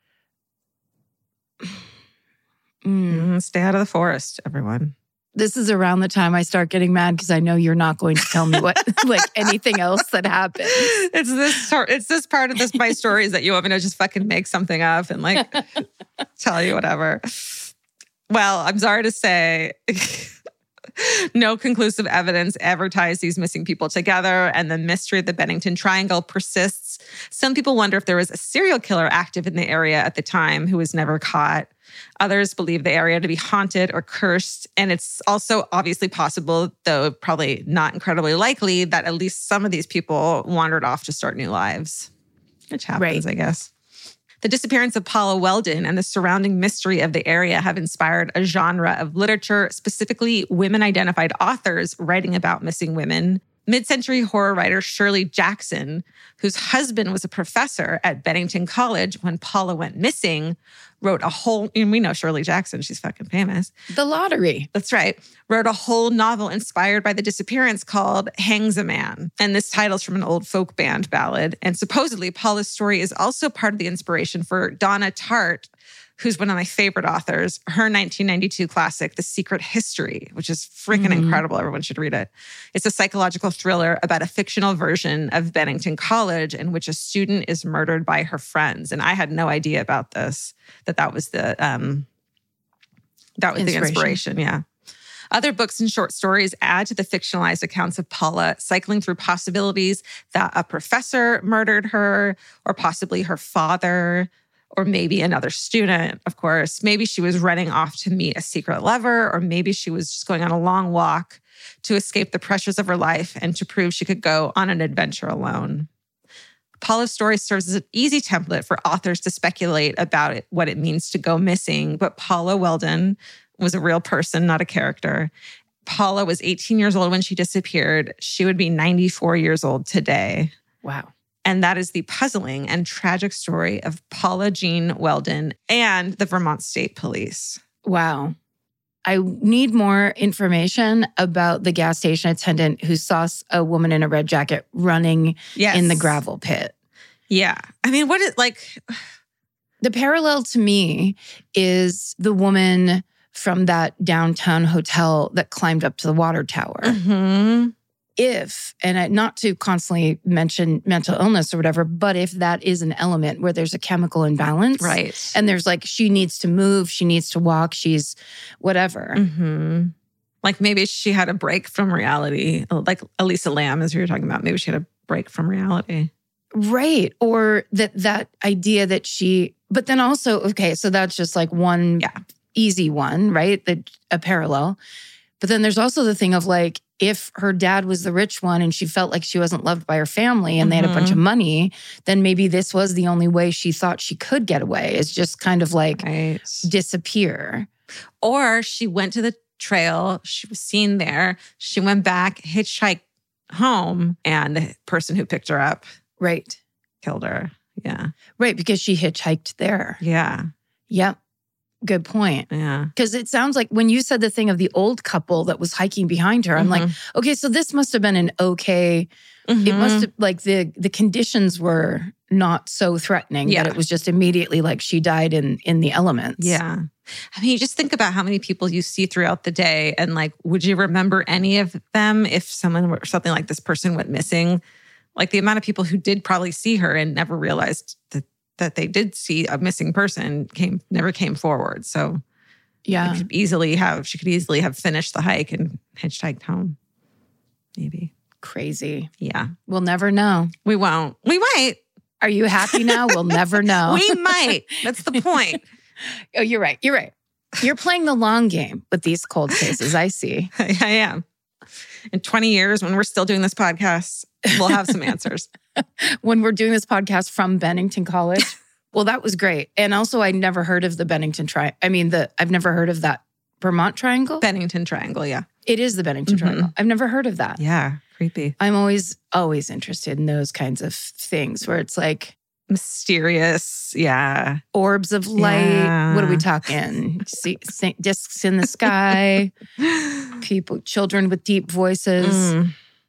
Stay out of the forest, everyone. This is around the time I start getting mad because I know you're not going to tell me what, like anything else that happened. It's this part of my stories that you want me to just fucking make something up and like tell you whatever. Well, I'm sorry to say, no conclusive evidence ever ties these missing people together, and the mystery of the Bennington Triangle persists. Some people wonder if there was a serial killer active in the area at the time who was never caught. Others believe the area to be haunted or cursed. And it's also obviously possible, though probably not incredibly likely, that at least some of these people wandered off to start new lives. Which happens, I guess. The disappearance of Paula Weldon and the surrounding mystery of the area have inspired a genre of literature, specifically women-identified authors writing about missing women. Mid-century horror writer Shirley Jackson, whose husband was a professor at Bennington College when Paula went missing, wrote a whole, and we know Shirley Jackson, she's fucking famous. The Lottery. That's right. Wrote a whole novel inspired by the disappearance called Hangs a Man. And this title's from an old folk band ballad. And supposedly Paula's story is also part of the inspiration for Donna Tartt, who's one of my favorite authors, her 1992 classic, The Secret History, which is freaking incredible. Everyone should read it. It's a psychological thriller about a fictional version of Bennington College in which a student is murdered by her friends. And I had no idea about this, that was the inspiration. Yeah. Other books and short stories add to the fictionalized accounts of Paula, cycling through possibilities that a professor murdered her, or possibly her father, or maybe another student, of course. Maybe she was running off to meet a secret lover, or maybe she was just going on a long walk to escape the pressures of her life and to prove she could go on an adventure alone. Paula's story serves as an easy template for authors to speculate about what it means to go missing. But Paula Weldon was a real person, not a character. Paula was 18 years old when she disappeared. She would be 94 years old today. Wow. And that is the puzzling and tragic story of Paula Jean Weldon and the Vermont State Police. Wow. I need more information about the gas station attendant who saw a woman in a red jacket running in the gravel pit. Yeah. I mean, what is like... The parallel to me is the woman from that downtown hotel that climbed up to the water tower. Mm-hmm. Not to constantly mention mental illness or whatever, but if that is an element where there's a chemical imbalance. Right. And there's like, she needs to move, she needs to walk, she's whatever. Mm-hmm. Like maybe she had a break from reality. Like Elisa Lam, as we were talking about, maybe she had a break from reality. Right. Or that idea that but then also, okay, so that's just like one easy one, right? A parallel. But then there's also the thing of like, if her dad was the rich one and she felt like she wasn't loved by her family and they had a bunch of money, then maybe this was the only way she thought she could get away, is just kind of like disappear. Or she went to the trail, she was seen there, she went back, hitchhiked home, and the person who picked her up killed her. Yeah. Right, because she hitchhiked there. Yeah. Yep. Good point. Yeah. Because it sounds like when you said the thing of the old couple that was hiking behind her, I'm like, okay, so this must have been an okay, it must have, like the conditions were not so threatening that it was just immediately like she died in the elements. Yeah. I mean, you just think about how many people you see throughout the day and like, would you remember any of them if something like this person went missing? Like the amount of people who did probably see her and never realized that they did see a missing person never came forward. So she could easily have finished the hike and hitchhiked home. Maybe. Crazy. Yeah. We'll never know. We won't. We might. Are you happy now? We'll never know. We might. That's the point. Oh, you're right. You're right. You're playing the long game with these cold cases. I see. I am. In 20 years, when we're still doing this podcast, we'll have some answers. When we're doing this podcast from Bennington College. Well, that was great. And also, I'd never heard of the Bennington Triangle. I mean, I've never heard of that Vermont Triangle. Bennington Triangle, yeah. It is the Bennington Triangle. I've never heard of that. Yeah, creepy. I'm always interested in those kinds of things where it's like mysterious, orbs of light. Yeah. What are we talking? Discs in the sky, children with deep voices.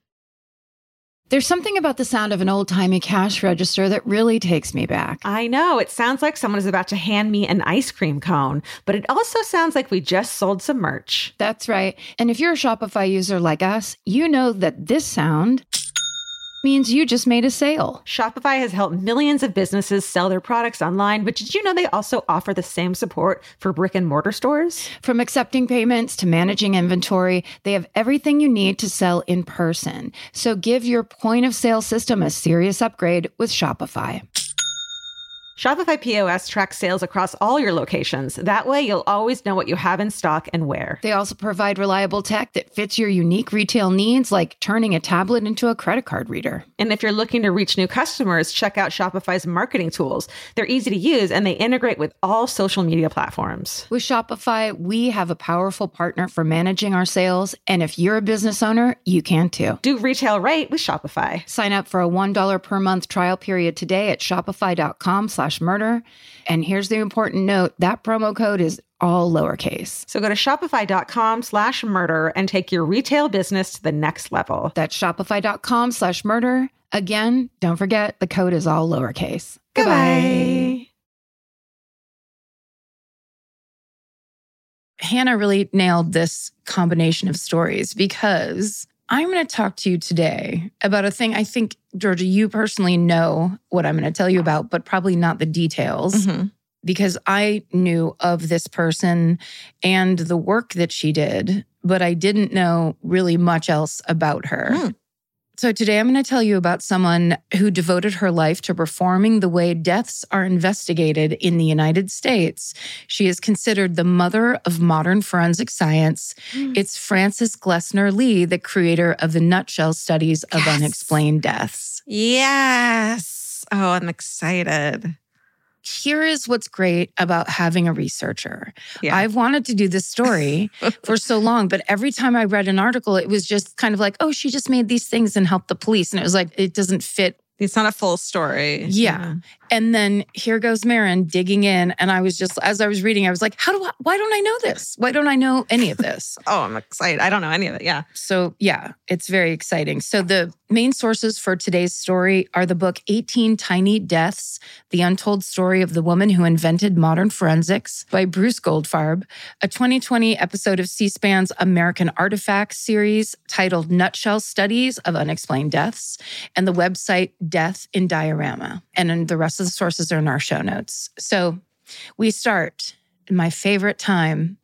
There's something about the sound of an old-timey cash register that really takes me back. I know. It sounds like someone is about to hand me an ice cream cone, but it also sounds like we just sold some merch. That's right. And if you're a Shopify user like us, you know that this sound means you just made a sale. Shopify has helped millions of businesses sell their products online, but did you know they also offer the same support for brick and mortar stores? From accepting payments to managing inventory, they have everything you need to sell in person. So give your point of sale system a serious upgrade with Shopify. Shopify POS tracks sales across all your locations. That way, you'll always know what you have in stock and where. They also provide reliable tech that fits your unique retail needs, like turning a tablet into a credit card reader. And if you're looking to reach new customers, check out Shopify's marketing tools. They're easy to use, and they integrate with all social media platforms. With Shopify, we have a powerful partner for managing our sales. And if you're a business owner, you can too. Do retail right with Shopify. Sign up for a $1 per month trial period today at shopify.com/murder. And here's the important note, that promo code is all lowercase. So go to shopify.com/murder and take your retail business to the next level. That's shopify.com/murder. Again, don't forget, the code is all lowercase. Goodbye. Hannah really nailed this combination of stories because I'm going to talk to you today about a thing I think, Georgia, you personally know what I'm going to tell you about, but probably not the details, because I knew of this person and the work that she did, but I didn't know really much else about her. So today I'm going to tell you about someone who devoted her life to reforming the way deaths are investigated in the United States. She is considered the mother of modern forensic science. It's Frances Glessner Lee, the creator of the Nutshell Studies of Unexplained Deaths. Yes. Yes. Oh, I'm excited. Here is what's great about having a researcher. Yeah. I've wanted to do this story for so long, but every time I read an article, it was just kind of like, oh, she just made these things and helped the police. And it was like, it doesn't fit. It's not a full story. Yeah. And then here goes Marin digging in. And I was just, as I was reading, I was like, why don't I know this? Why don't I know any of this? Oh, I'm excited. I don't know any of it. Yeah. So yeah, it's very exciting. So the main sources for today's story are the book 18 Tiny Deaths, The Untold Story of the Woman Who Invented Modern Forensics by Bruce Goldfarb, a 2020 episode of C-SPAN's American Artifacts series titled Nutshell Studies of Unexplained Deaths, and the website Death in Diorama. And then the rest of the sources are in our show notes. So we start in my favorite time,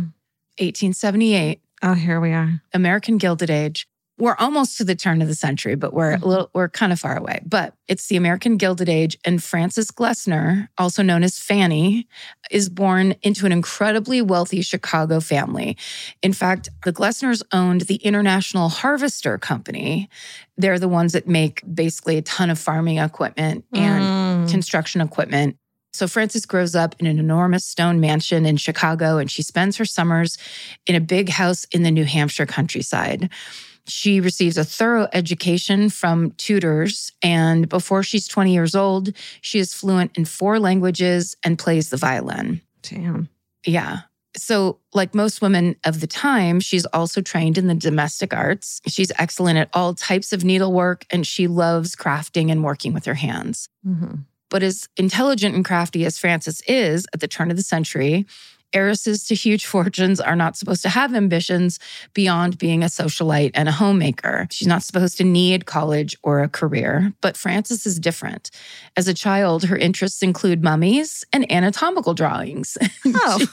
1878. Oh, here we are. American Gilded Age. We're almost to the turn of the century, but we're kind of far away. But it's the American Gilded Age, and Frances Glessner, also known as Fanny, is born into an incredibly wealthy Chicago family. In fact, the Glessners owned the International Harvester Company. They're the ones that make basically a ton of farming equipment and construction equipment. So Frances grows up in an enormous stone mansion in Chicago, and she spends her summers in a big house in the New Hampshire countryside. She receives a thorough education from tutors, and before she's 20 years old, she is fluent in 4 languages and plays the violin. Damn. Yeah. So like most women of the time, she's also trained in the domestic arts. She's excellent at all types of needlework, and she loves crafting and working with her hands. Mm-hmm. But as intelligent and crafty as Frances is at the turn of the century, heiresses to huge fortunes are not supposed to have ambitions beyond being a socialite and a homemaker. She's not supposed to need college or a career, but Frances is different. As a child, her interests include mummies and anatomical drawings. Oh.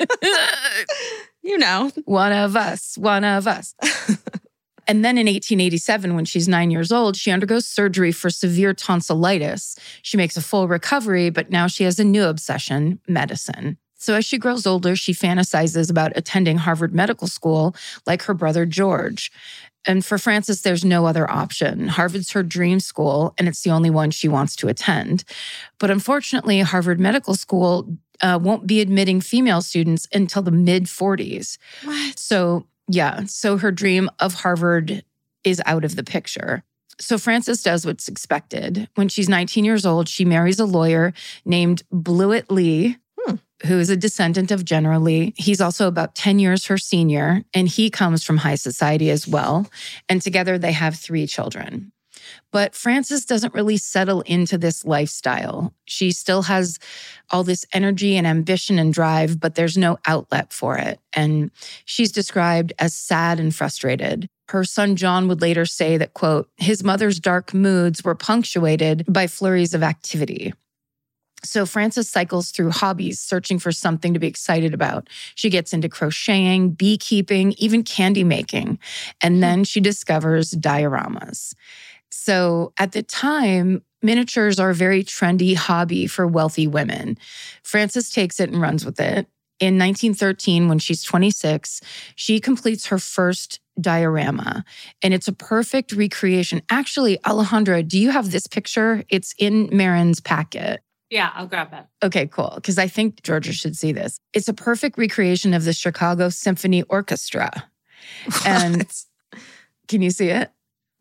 You know. One of us. And then in 1887, when she's 9 years old, she undergoes surgery for severe tonsillitis. She makes a full recovery, but now she has a new obsession, medicine. So as she grows older, she fantasizes about attending Harvard Medical School like her brother George. And for Frances, there's no other option. Harvard's her dream school, and it's the only one she wants to attend. But unfortunately, Harvard Medical School won't be admitting female students until the mid-40s. What? So her dream of Harvard is out of the picture. So Frances does what's expected. When she's 19 years old, she marries a lawyer named Blewett Lee, who is a descendant of General Lee. He's also about 10 years her senior, and he comes from high society as well. And together they have 3 children. But Frances doesn't really settle into this lifestyle. She still has all this energy and ambition and drive, but there's no outlet for it. And she's described as sad and frustrated. Her son John would later say that, quote, his mother's dark moods were punctuated by flurries of activity. So Frances cycles through hobbies, searching for something to be excited about. She gets into crocheting, beekeeping, even candy making. And then she discovers dioramas. So at the time, miniatures are a very trendy hobby for wealthy women. Frances takes it and runs with it. In 1913, when she's 26, she completes her first diorama, and it's a perfect recreation. Actually, Alejandra, do you have this picture? It's in Marin's packet. Yeah, I'll grab it. Okay, cool. Because I think Georgia should see this. It's a perfect recreation of the Chicago Symphony Orchestra. And can you see it?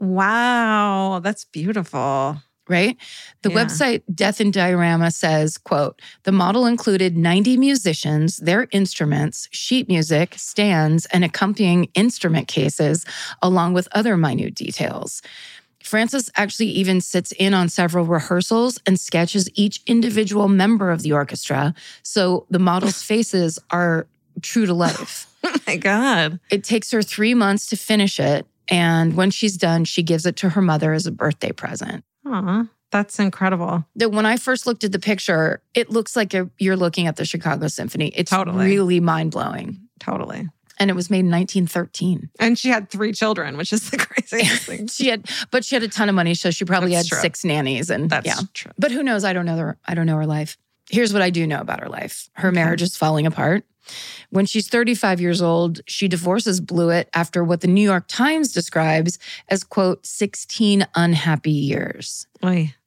Wow, that's beautiful. Right? The website Death in Diorama says, quote, the model included 90 musicians, their instruments, sheet music, stands, and accompanying instrument cases, along with other minute details. Frances actually even sits in on several rehearsals and sketches each individual member of the orchestra, so the model's faces are true to life. Oh my God. It takes her 3 months to finish it, and when she's done, she gives it to her mother as a birthday present. Aw, that's incredible. When I first looked at the picture, it looks like you're looking at the Chicago Symphony. It's Totally. really mind-blowing. Totally. And it was made in 1913. And she had 3 children, which is the craziest thing. She had a ton of money, so she probably That's had true. 6 nannies. And That's true. But who knows? I don't know her life. Here's what I do know about her life. Her marriage is falling apart. When she's 35 years old, she divorces Blewett after what the New York Times describes as, quote, 16 unhappy years. Oy.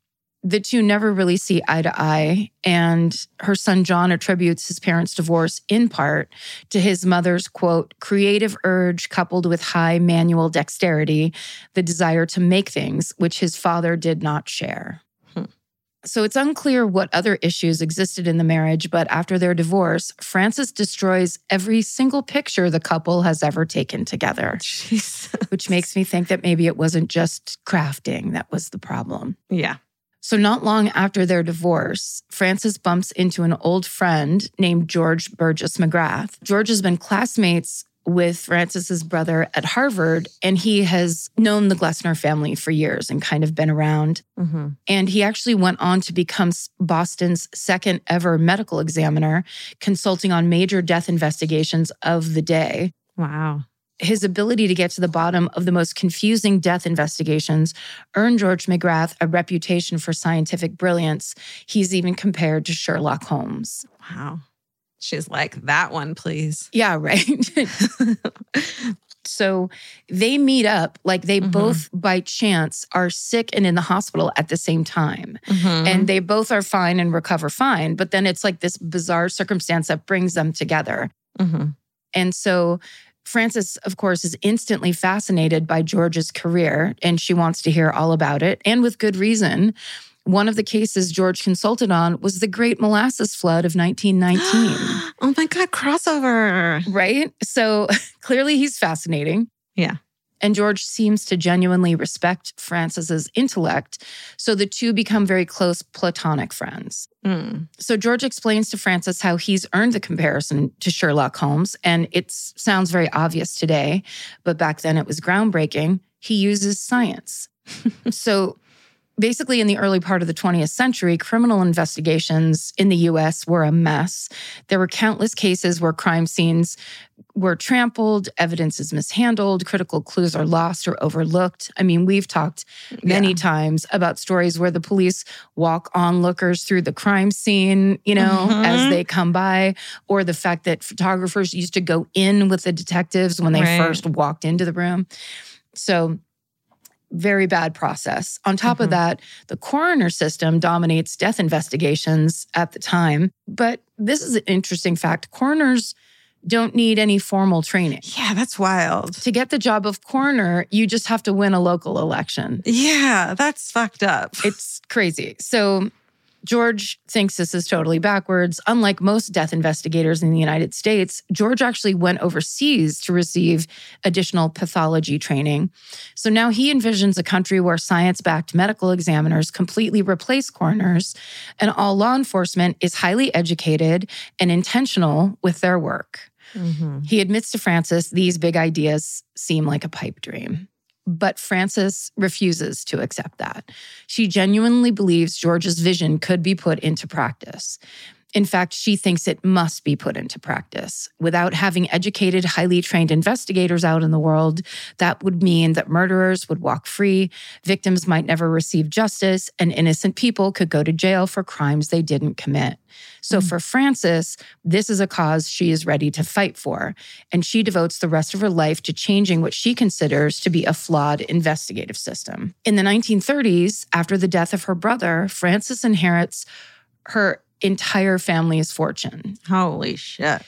The two never really see eye to eye, and her son John attributes his parents' divorce in part to his mother's, quote, creative urge coupled with high manual dexterity, the desire to make things, which his father did not share. So it's unclear what other issues existed in the marriage, but after their divorce, Frances destroys every single picture the couple has ever taken together. Jesus. Which makes me think that maybe it wasn't just crafting that was the problem. Yeah. So not long after their divorce, Frances bumps into an old friend named George Burgess McGrath. George has been classmates with Frances's brother at Harvard, and he has known the Glessner family for years and kind of been around. Mm-hmm. And he actually went on to become Boston's second ever medical examiner, consulting on major death investigations of the day. Wow. His ability to get to the bottom of the most confusing death investigations earned George McGrath a reputation for scientific brilliance. He's even compared to Sherlock Holmes. Wow. She's like, that one, please. Yeah, right. So they meet up, like they both by chance are sick and in the hospital at the same time. And they both are fine and recover fine. But then it's like this bizarre circumstance that brings them together. And so Frances, of course, is instantly fascinated by George's career, and she wants to hear all about it, and with good reason. One of the cases George consulted on was the Great Molasses Flood of 1919. Oh my God, crossover. Right? So clearly he's fascinating. Yeah. And George seems to genuinely respect Frances's intellect. So the two become very close platonic friends. So George explains to Frances how he's earned the comparison to Sherlock Holmes. And it sounds very obvious today, but back then it was groundbreaking. He uses science. So basically, in the early part of the 20th century, criminal investigations in the U.S. were a mess. There were countless cases where crime scenes were trampled, evidence is mishandled, critical clues are lost or overlooked. I mean, we've talked many times about stories where the police walk onlookers through the crime scene, you know, as they come by, or the fact that photographers used to go in with the detectives when they first walked into the room. So very bad process. On top of that, the coroner system dominates death investigations at the time. But this is an interesting fact. Coroners don't need any formal training. Yeah, that's wild. To get the job of coroner, you just have to win a local election. Yeah, that's fucked up. It's crazy. So George thinks this is totally backwards. Unlike most death investigators in the United States, George actually went overseas to receive additional pathology training. So now he envisions a country where science-backed medical examiners completely replace coroners, and all law enforcement is highly educated and intentional with their work. He admits to Frances these big ideas seem like a pipe dream. But Frances refuses to accept that. She genuinely believes George's vision could be put into practice. In fact, she thinks it must be put into practice. Without having educated, highly trained investigators out in the world, that would mean that murderers would walk free, victims might never receive justice, and innocent people could go to jail for crimes they didn't commit. So for Frances, this is a cause she is ready to fight for, and she devotes the rest of her life to changing what she considers to be a flawed investigative system. In the 1930s, after the death of her brother, Frances inherits her entire family's fortune. Holy shit.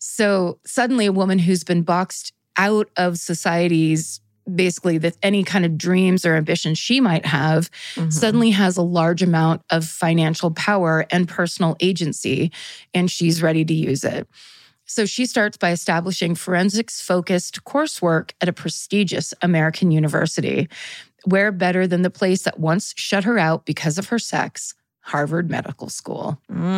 So suddenly a woman who's been boxed out of society's, basically any kind of dreams or ambitions she might have, suddenly has a large amount of financial power and personal agency, and she's ready to use it. So she starts by establishing forensics-focused coursework at a prestigious American university. Where better than the place that once shut her out because of her sex, Harvard Medical School.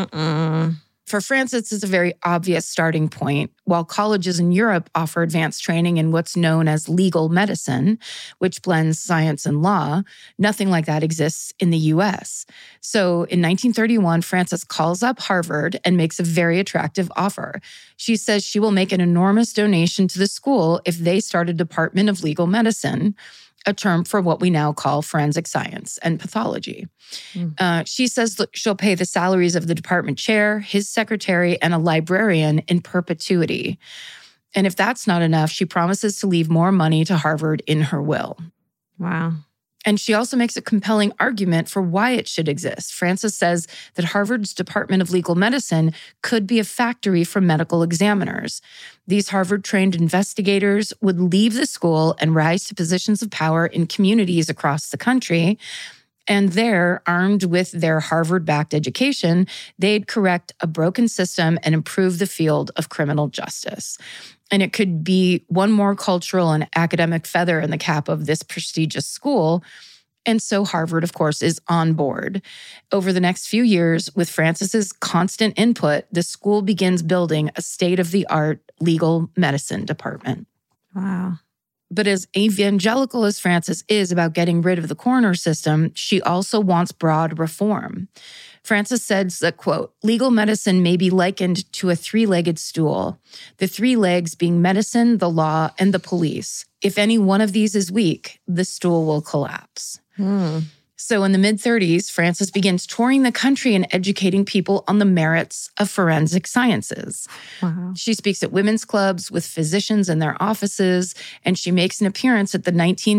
For Frances, it's a very obvious starting point. While colleges in Europe offer advanced training in what's known as legal medicine, which blends science and law, nothing like that exists in the US. So in 1931, Frances calls up Harvard and makes a very attractive offer. She says she will make an enormous donation to the school if they start a department of legal medicine, a term for what we now call forensic science and pathology. She says that she'll pay the salaries of the department chair, his secretary, and a librarian in perpetuity. And if that's not enough, she promises to leave more money to Harvard in her will. Wow. And she also makes a compelling argument for why it should exist. Frances says that Harvard's Department of Legal Medicine could be a factory for medical examiners. These Harvard-trained investigators would leave the school and rise to positions of power in communities across the country. And there, armed with their Harvard-backed education, they'd correct a broken system and improve the field of criminal justice. And it could be one more cultural and academic feather in the cap of this prestigious school. And so Harvard, of course, is on board. Over the next few years, with Frances's constant input, the school begins building a state-of-the-art legal medicine department. Wow. But as evangelical as Frances is about getting rid of the coroner system, she also wants broad reform. Frances says that, quote, legal medicine may be likened to a three-legged stool, the three legs being medicine, the law, and the police. If any one of these is weak, the stool will collapse. So in the mid-30s, Frances begins touring the country and educating people on the merits of forensic sciences. Wow. She speaks at women's clubs with physicians in their offices, and she makes an appearance at the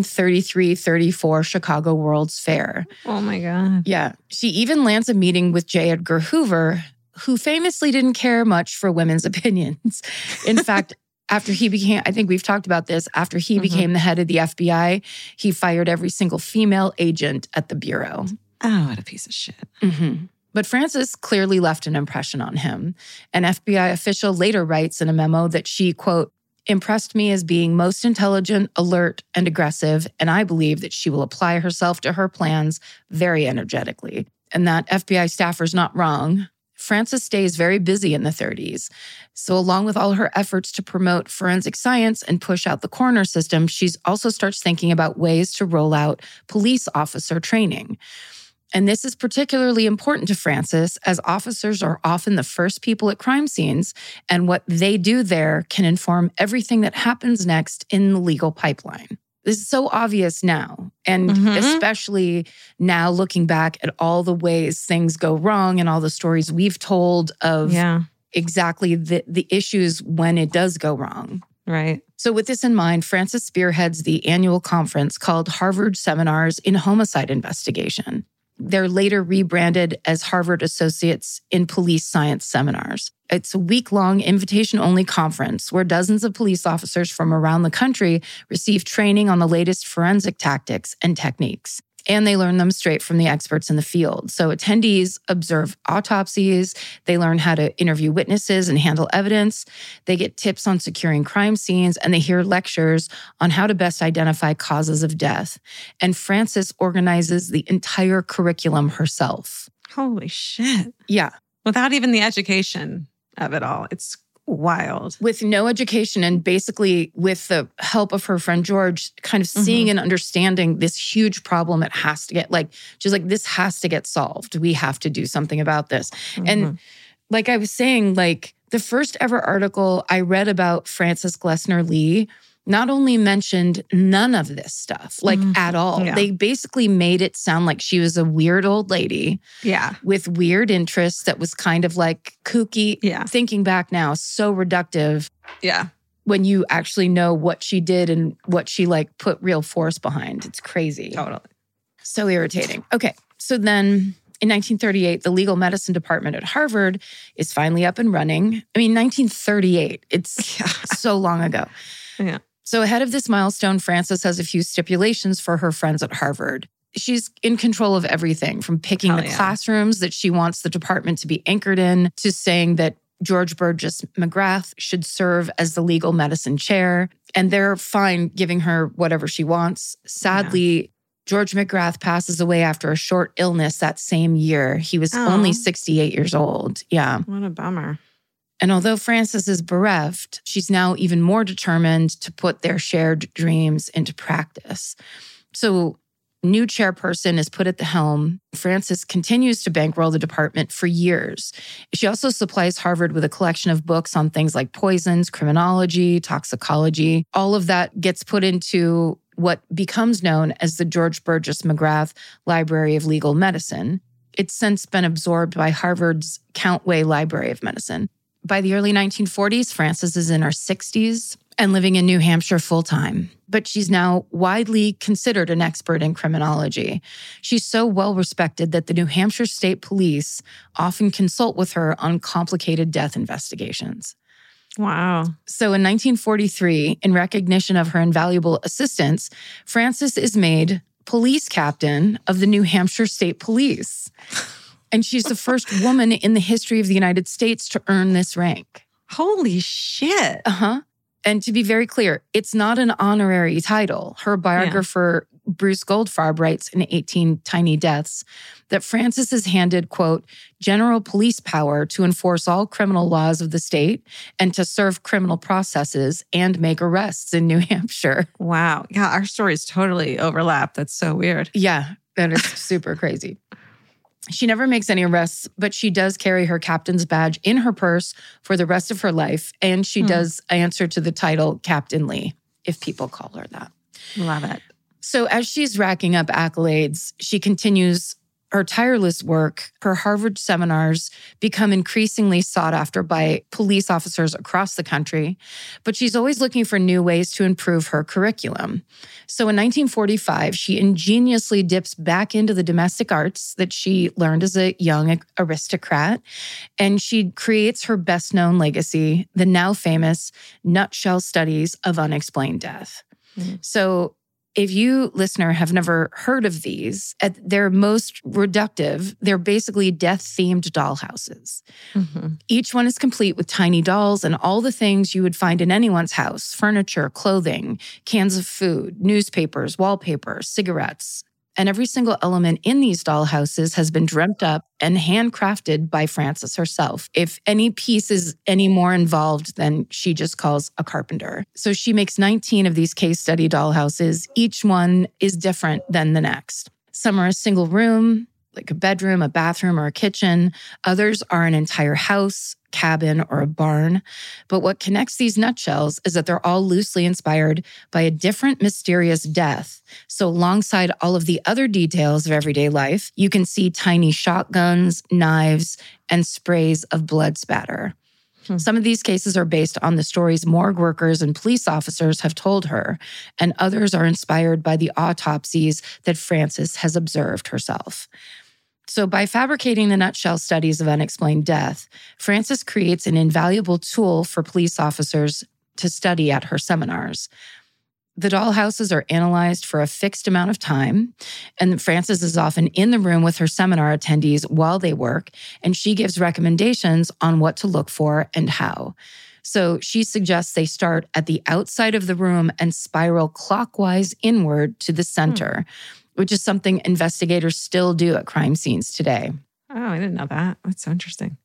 1933-34 Chicago World's Fair. Oh my God. Yeah. She even lands a meeting with J. Edgar Hoover, who famously didn't care much for women's opinions. In fact, after he became, I think we've talked about this, after he became the head of the FBI, he fired every single female agent at the Bureau. Oh, what a piece of shit. But Frances clearly left an impression on him. An FBI official later writes in a memo that she, quote, impressed me as being most intelligent, alert, and aggressive, and I believe that she will apply herself to her plans very energetically. And that FBI staffer's not wrong. Frances stays very busy in the 30s. So along with all her efforts to promote forensic science and push out the coroner system, she also starts thinking about ways to roll out police officer training. And this is particularly important to Frances, as officers are often the first people at crime scenes, and what they do there can inform everything that happens next in the legal pipeline. This is so obvious now, and especially now looking back at all the ways things go wrong and all the stories we've told of exactly the issues when it does go wrong. Right. So with this in mind, Frances spearheads the annual conference called Harvard Seminars in Homicide Investigation. They're later rebranded as Harvard Associates in Police Science Seminars. It's a week-long invitation-only conference where dozens of police officers from around the country receive training on the latest forensic tactics and techniques. And they learn them straight from the experts in the field. So attendees observe autopsies, they learn how to interview witnesses and handle evidence, they get tips on securing crime scenes, and they hear lectures on how to best identify causes of death. And Frances organizes the entire curriculum herself. Holy shit. Yeah. Without even the education of it all. It's wild. With no education and basically with the help of her friend George, kind of seeing and understanding this huge problem it has to get, she's like, this has to get solved. We have to do something about this. And like I was saying, the first ever article I read about Frances Glessner Lee not only mentioned none of this stuff, at all. Yeah. They basically made it sound like she was a weird old lady with weird interests that was kind of kooky. Yeah. Thinking back now, so reductive. Yeah. When you actually know what she did and what she put real force behind. It's crazy. Totally. So irritating. Okay. So then in 1938, the legal medicine department at Harvard is finally up and running. I mean, 1938, it's so long ago. Yeah. So ahead of this milestone, Frances has a few stipulations for her friends at Harvard. She's in control of everything, from picking the classrooms that she wants the department to be anchored in, to saying that George Burgess McGrath should serve as the legal medicine chair. And they're fine giving her whatever she wants. Sadly, George McGrath passes away after a short illness that same year. He was only 68 years old. Yeah. What a bummer. And although Frances is bereft, she's now even more determined to put their shared dreams into practice. So, new chairperson is put at the helm. Frances continues to bankroll the department for years. She also supplies Harvard with a collection of books on things like poisons, criminology, toxicology. All of that gets put into what becomes known as the George Burgess McGrath Library of Legal Medicine. It's since been absorbed by Harvard's Countway Library of Medicine. By the early 1940s, Frances is in her 60s. and living in New Hampshire full-time. But she's now widely considered an expert in criminology. She's so well respected that the New Hampshire State Police often consult with her on complicated death investigations. Wow. So in 1943, in recognition of her invaluable assistance, Frances is made police captain of the New Hampshire State Police. And she's the first woman in the history of the United States to earn this rank. Holy shit. Uh-huh. And to be very clear, it's not an honorary title. Her biographer, Bruce Goldfarb, writes in 18 Tiny Deaths that Frances is handed, quote, general police power to enforce all criminal laws of the state and to serve criminal processes and make arrests in New Hampshire. Wow. Yeah, our stories totally overlap. That's so weird. Yeah, that is super crazy. She never makes any arrests, but she does carry her captain's badge in her purse for the rest of her life. And she does answer to the title Captain Lee, if people call her that. Love it. So as she's racking up accolades, she continues her tireless work. Her Harvard seminars become increasingly sought after by police officers across the country, but she's always looking for new ways to improve her curriculum. So in 1945, she ingeniously dips back into the domestic arts that she learned as a young aristocrat, and she creates her best-known legacy, the now famous Nutshell Studies of Unexplained Death. So if you, listener, have never heard of these, at their most reductive, they're basically death-themed dollhouses. Each one is complete with tiny dolls and all the things you would find in anyone's house: furniture, clothing, cans of food, newspapers, wallpaper, cigarettes. And every single element in these dollhouses has been dreamt up and handcrafted by Frances herself. If any piece is any more involved, then she just calls a carpenter. So she makes 19 of these case study dollhouses. Each one is different than the next. Some are a single room, like a bedroom, a bathroom, or a kitchen. Others are an entire house, cabin, or a barn. But what connects these nutshells is that they're all loosely inspired by a different mysterious death. So alongside all of the other details of everyday life, you can see tiny shotguns, knives, and sprays of blood spatter. Some of these cases are based on the stories morgue workers and police officers have told her, and others are inspired by the autopsies that Frances has observed herself. So by fabricating the Nutshell Studies of Unexplained Death, Frances creates an invaluable tool for police officers to study at her seminars. The dollhouses are analyzed for a fixed amount of time, and Frances is often in the room with her seminar attendees while they work, and she gives recommendations on what to look for and how. So she suggests they start at the outside of the room and spiral clockwise inward to the center, which is something investigators still do at crime scenes today. Oh, I didn't know that. That's so interesting.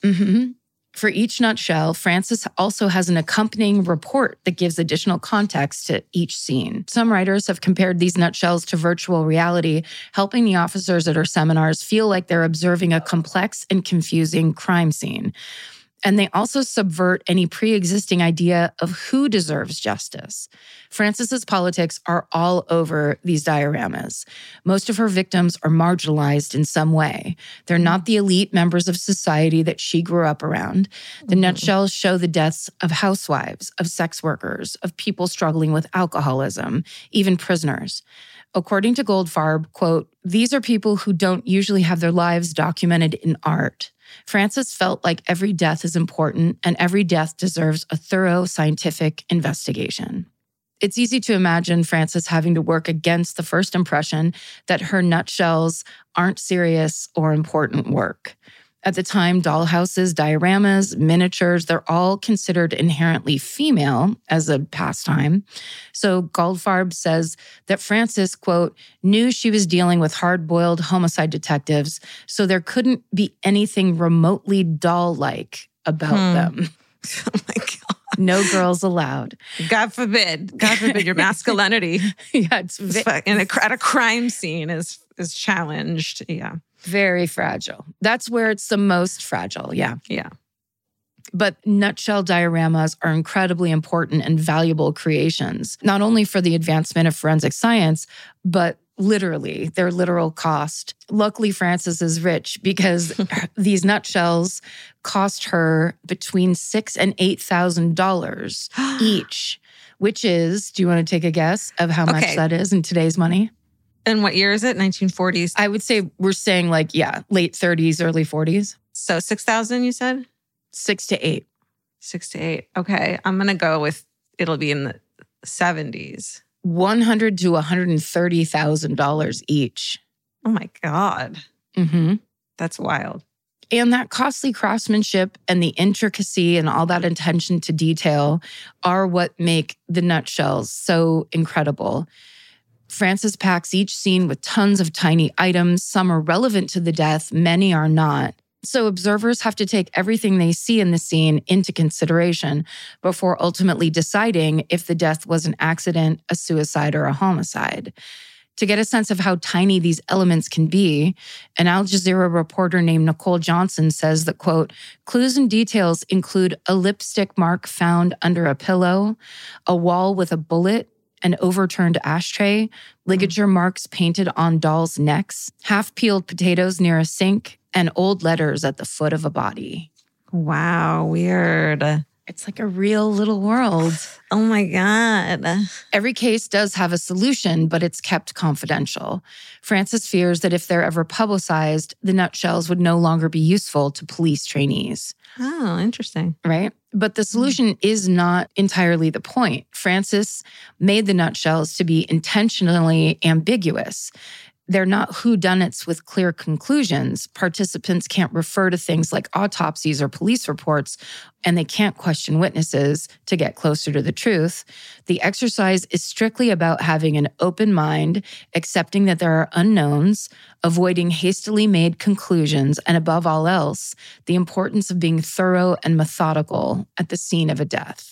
For each nutshell, Frances also has an accompanying report that gives additional context to each scene. Some writers have compared these nutshells to virtual reality, helping the officers at her seminars feel like they're observing a complex and confusing crime scene. And they also subvert any pre-existing idea of who deserves justice. Frances's politics are all over these dioramas. Most of her victims are marginalized in some way. They're not the elite members of society that she grew up around. The nutshells show the deaths of housewives, of sex workers, of people struggling with alcoholism, even prisoners. According to Goldfarb, quote, "These are people who don't usually have their lives documented in art." Frances felt like every death is important and every death deserves a thorough scientific investigation. It's easy to imagine Frances having to work against the first impression that her nutshells aren't serious or important work. At the time, dollhouses, dioramas, miniatures, they're all considered inherently female as a pastime. So Goldfarb says that Frances, quote, "knew she was dealing with hard-boiled homicide detectives, so there couldn't be anything remotely doll-like about them." Oh my God. No girls allowed. God forbid your masculinity Yeah, it's at a crime scene is challenged. Yeah. very fragile. That's where it's the most fragile. Yeah. Yeah. But nutshell dioramas are incredibly important and valuable creations, not only for the advancement of forensic science, but literally their literal cost. Luckily, Frances is rich because these nutshells cost her between $6,000 and $8,000 each, which is, do you want to take a guess of how much that is in today's money? And what year is it? 1940s? I would say we're saying like, late 30s, early 40s. So 6,000, you said? 6 to 8. 6 to 8. Okay. I'm going to go with, it'll be in the 70s. $100,000 to $130,000 each. Oh my God. Mm-hmm. That's wild. And that costly craftsmanship and the intricacy and all that attention to detail are what make the nutshells so incredible. Francis packs each scene with tons of tiny items. Some are relevant to the death, many are not. So observers have to take everything they see in the scene into consideration before ultimately deciding if the death was an accident, a suicide, or a homicide. To get a sense of how tiny these elements can be, an Al Jazeera reporter named Nicole Johnson says that, quote, clues and details include a lipstick mark found under a pillow, a wall with a bullet, an overturned ashtray, ligature marks painted on dolls' necks, half-peeled potatoes near a sink, and old letters at the foot of a body. Wow, weird. It's like a real little world. Oh my God. Every case does have a solution, but it's kept confidential. Francis fears that if they're ever publicized, the nutshells would no longer be useful to police trainees. Oh, interesting. Right? But the solution is not entirely the point. Francis made the nutshells to be intentionally ambiguous. They're not whodunits with clear conclusions. Participants can't refer to things like autopsies or police reports, and they can't question witnesses to get closer to the truth. The exercise is strictly about having an open mind, accepting that there are unknowns, avoiding hastily made conclusions, and above all else, the importance of being thorough and methodical at the scene of a death.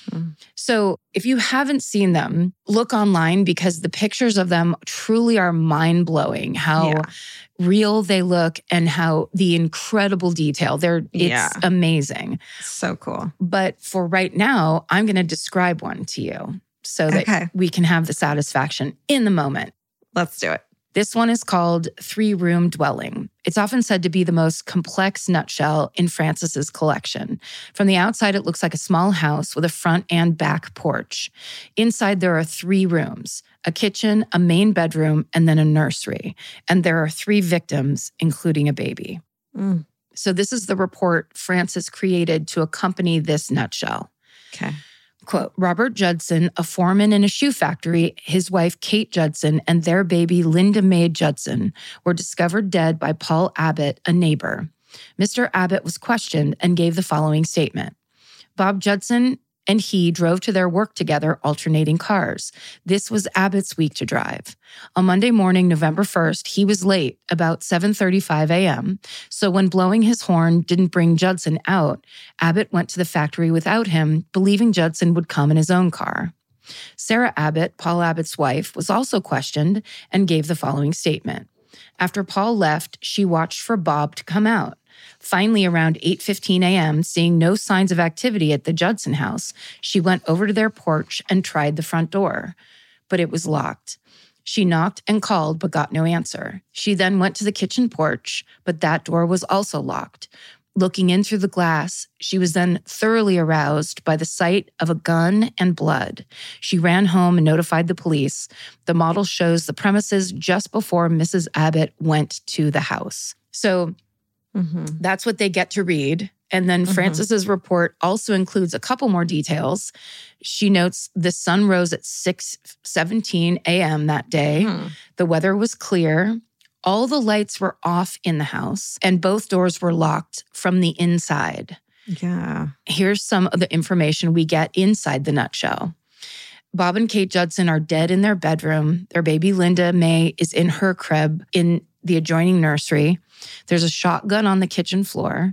So if you haven't seen them, look online because the pictures of them truly are mind-blowing, how real they look and how the incredible detail. It's amazing. So cool. But for right now, I'm going to describe one to you so that we can have the satisfaction in the moment. Let's do it. This one is called Three-Room Dwelling. It's often said to be the most complex nutshell in Francis's collection. From the outside, it looks like a small house with a front and back porch. Inside, there are 3 rooms, a kitchen, a main bedroom, and then a nursery. And there are 3 victims, including a baby. So this is the report Francis created to accompany this nutshell. Okay. Quote, Robert Judson, a foreman in a shoe factory, his wife Kate Judson, and their baby Linda Mae Judson were discovered dead by Paul Abbott, a neighbor. Mr. Abbott was questioned and gave the following statement. Bob Judson and he drove to their work together, alternating cars. This was Abbott's week to drive. On Monday morning, November 1st, he was late, about 7:35 a.m., so when blowing his horn didn't bring Judson out, Abbott went to the factory without him, believing Judson would come in his own car. Sarah Abbott, Paul Abbott's wife, was also questioned and gave the following statement. After Paul left, she watched for Bob to come out. Finally, around 8:15 a.m., seeing no signs of activity at the Judson house, she went over to their porch and tried the front door, but it was locked. She knocked and called, but got no answer. She then went to the kitchen porch, but that door was also locked. Looking in through the glass, she was then thoroughly aroused by the sight of a gun and blood. She ran home and notified the police. The model shows the premises just before Mrs. Abbott went to the house. So that's what they get to read. And then Francis's report also includes a couple more details. She notes the sun rose at 6:17 a.m. that day. The weather was clear. All the lights were off in the house, and both doors were locked from the inside. Yeah. Here's some of the information we get inside the nutshell. Bob and Kate Judson are dead in their bedroom. Their baby Linda Mae is in her crib in the adjoining nursery. There's a shotgun on the kitchen floor.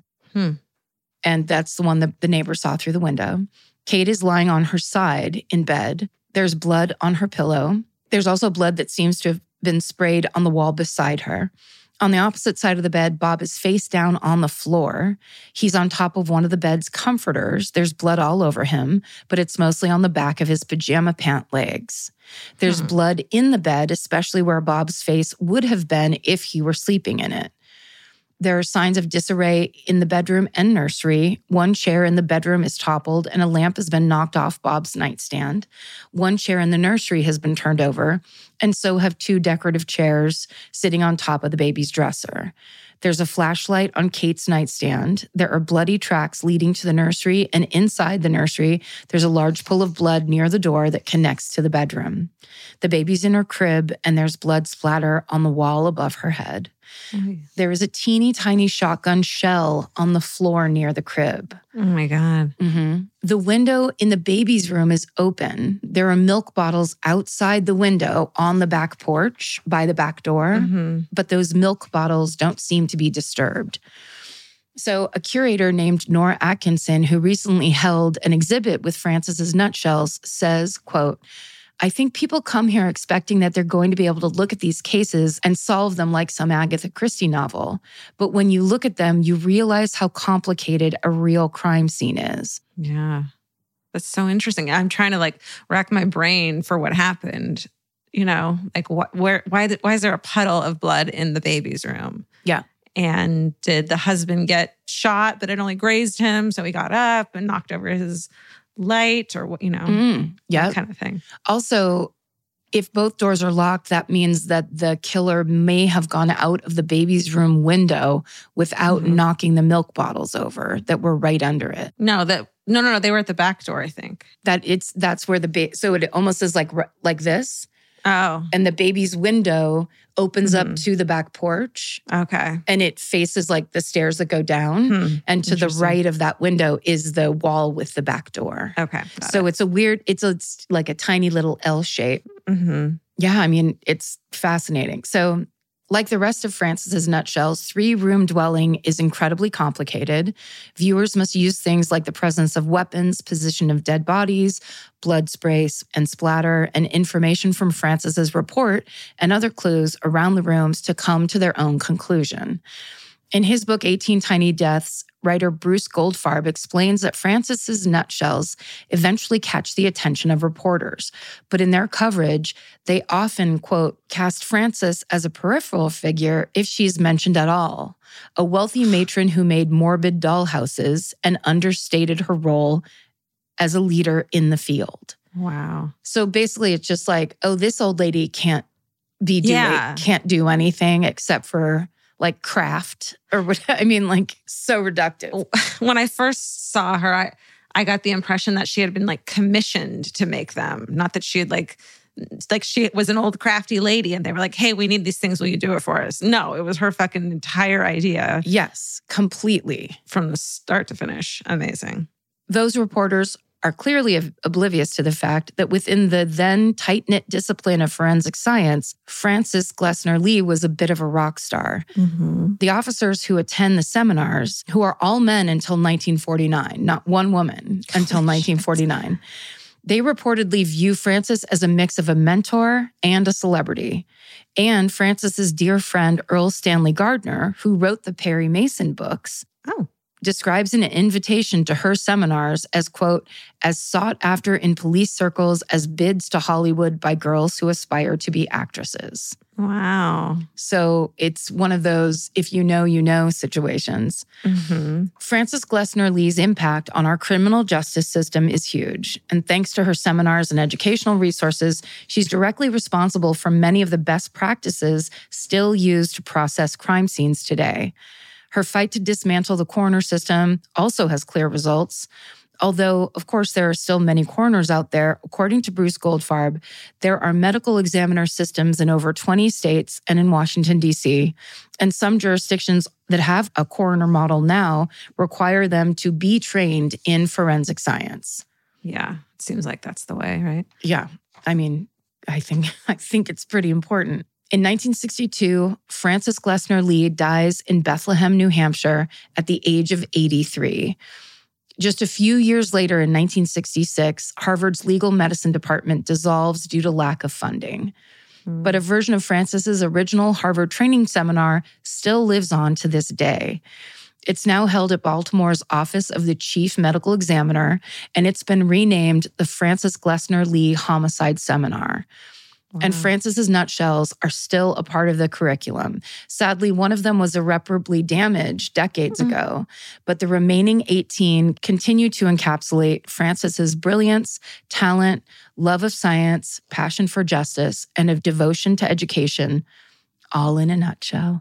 And that's the one that the neighbor saw through the window. Kate is lying on her side in bed. There's blood on her pillow. There's also blood that seems to have been sprayed on the wall beside her. On the opposite side of the bed, Bob is face down on the floor. He's on top of one of the bed's comforters. There's blood all over him, but it's mostly on the back of his pajama pant legs. There's blood in the bed, especially where Bob's face would have been if he were sleeping in it. There are signs of disarray in the bedroom and nursery. One chair in the bedroom is toppled and a lamp has been knocked off Bob's nightstand. One chair in the nursery has been turned over, and so have 2 decorative chairs sitting on top of the baby's dresser. There's a flashlight on Kate's nightstand. There are bloody tracks leading to the nursery, and inside the nursery, there's a large pool of blood near the door that connects to the bedroom. The baby's in her crib, and there's blood splatter on the wall above her head. There is a teeny tiny shotgun shell on the floor near the crib. Oh my God. The window in the baby's room is open. There are milk bottles outside the window on the back porch by the back door, but those milk bottles don't seem to be disturbed. So a curator named Nora Atkinson, who recently held an exhibit with Frances's nutshells, says, quote, "I think people come here expecting that they're going to be able to look at these cases and solve them like some Agatha Christie novel. But when you look at them, you realize how complicated a real crime scene is." Yeah. That's so interesting. I'm trying to rack my brain for what happened. Why is there a puddle of blood in the baby's room? Yeah. And did the husband get shot, but it only grazed him? So he got up and knocked over his light or, that kind of thing. Also, if both doors are locked, that means that the killer may have gone out of the baby's room window without knocking the milk bottles over that were right under it. No, they were at the back door, I think. That's where so it almost is like this. Oh. And the baby's window opens up to the back porch. Okay. And it faces the stairs that go down. And to the right of that window is the wall with the back door. Okay. So it's like a tiny little L shape. Yeah, I mean, it's fascinating. So like the rest of Frances's nutshells, 3-room dwelling is incredibly complicated. Viewers must use things like the presence of weapons, position of dead bodies, blood sprays and splatter, and information from Frances's report and other clues around the rooms to come to their own conclusion. In his book, 18 Tiny Deaths, writer Bruce Goldfarb explains that Frances's nutshells eventually catch the attention of reporters, but in their coverage, they often, quote, cast Frances as a peripheral figure if she's mentioned at all, a wealthy matron who made morbid dollhouses and understated her role as a leader in the field. Wow. So basically, it's just this old lady can't do anything except for craft or what. I mean, so reductive. When I first saw her, I got the impression that she had been commissioned to make them. Not that she had she was an old crafty lady and they were hey, we need these things. Will you do it for us? No, it was her fucking entire idea. Yes, completely. From the start to finish. Amazing. Those reporters are clearly oblivious to the fact that within the then tight-knit discipline of forensic science, Frances Glessner Lee was a bit of a rock star. The officers who attend the seminars, who are all men until 1949, not one woman until 1949, they reportedly view Frances as a mix of a mentor and a celebrity. And Frances's dear friend Earl Stanley Gardner, who wrote the Perry Mason books, describes an invitation to her seminars as, quote, as sought after in police circles as bids to Hollywood by girls who aspire to be actresses. Wow. So it's one of those if you know situations. Frances Glessner Lee's impact on our criminal justice system is huge. And thanks to her seminars and educational resources, she's directly responsible for many of the best practices still used to process crime scenes today. Her fight to dismantle the coroner system also has clear results. Although, of course, there are still many coroners out there, according to Bruce Goldfarb, there are medical examiner systems in over 20 states and in Washington, D.C., and some jurisdictions that have a coroner model now require them to be trained in forensic science. Yeah, it seems like that's the way, right? Yeah. I mean, I think it's pretty important. In 1962, Frances Glessner Lee dies in Bethlehem, New Hampshire, at the age of 83. Just a few years later, in 1966, Harvard's legal medicine department dissolves due to lack of funding. But a version of Frances's original Harvard training seminar still lives on to this day. It's now held at Baltimore's Office of the Chief Medical Examiner, and it's been renamed the Frances Glessner Lee Homicide Seminar. And Frances's nutshells are still a part of the curriculum. Sadly, one of them was irreparably damaged decades ago, but the remaining 18 continue to encapsulate Frances's brilliance, talent, love of science, passion for justice, and a devotion to education, all in a nutshell.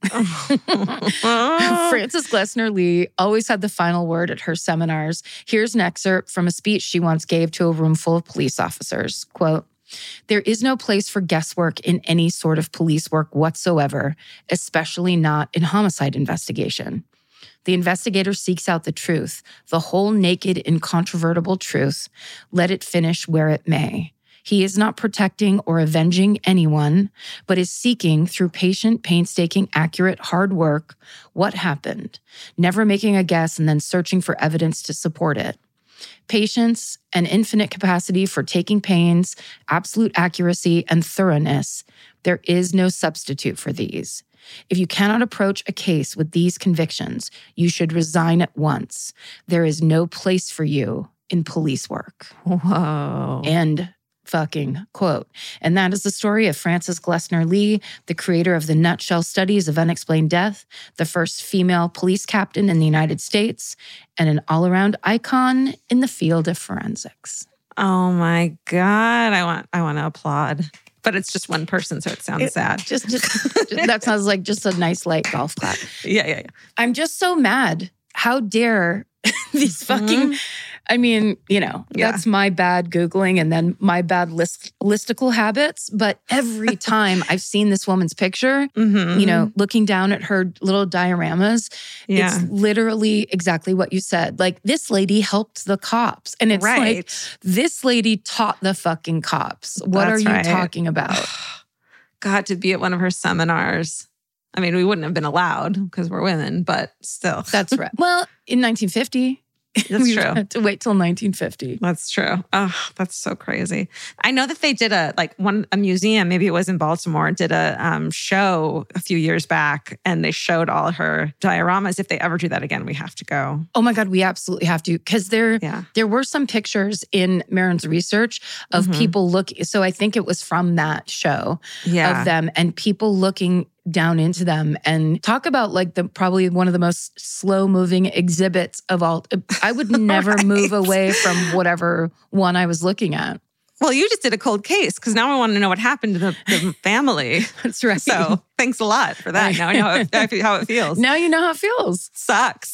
Frances Glessner Lee always had the final word at her seminars. Here's an excerpt from a speech she once gave to a room full of police officers. Quote, "There is no place for guesswork in any sort of police work whatsoever, especially not in homicide investigation. The investigator seeks out the truth, the whole naked, incontrovertible truth. Let it finish where it may. He is not protecting or avenging anyone, but is seeking through patient, painstaking, accurate, hard work what happened, never making a guess and then searching for evidence to support it. Patience, an infinite capacity for taking pains, absolute accuracy, and thoroughness. There is no substitute for these. If you cannot approach a case with these convictions, you should resign at once. There is no place for you in police work." Whoa. End fucking quote. And that is the story of Frances Glessner Lee, the creator of the Nutshell Studies of Unexplained Death, the first female police captain in the United States, and an all-around icon in the field of forensics. Oh my God. I want to applaud. But it's just one person, so it sounds sad. Just that sounds like just a nice light golf clap. Yeah. I'm just so mad. How dare these fucking, I mean, that's my bad Googling and then my bad listicle habits. But every time I've seen this woman's picture, looking down at her little dioramas, it's literally exactly what you said. Like, this lady helped the cops. And it's like, this lady taught the fucking cops. What are you talking about? God, to be at one of her seminars. I mean, we wouldn't have been allowed because we're women, but still. That's right. Well, in 1950. That's true. Had to wait till 1950. That's true. Oh, that's so crazy. I know that they did a museum, maybe it was in Baltimore, did a show a few years back, and they showed all her dioramas. If they ever do that again, we have to go. Oh my God, we absolutely have to. Because there were some pictures in Marin's research of people looking. So I think it was from that show of them and people looking down into them, and talk about like probably one of the most slow moving exhibits of all. I would never move away from whatever one I was looking at. Well, you just did a cold case because now I want to know what happened to the family. That's right. So thanks a lot for that. Now I know how it feels. Now you know how it feels. Sucks.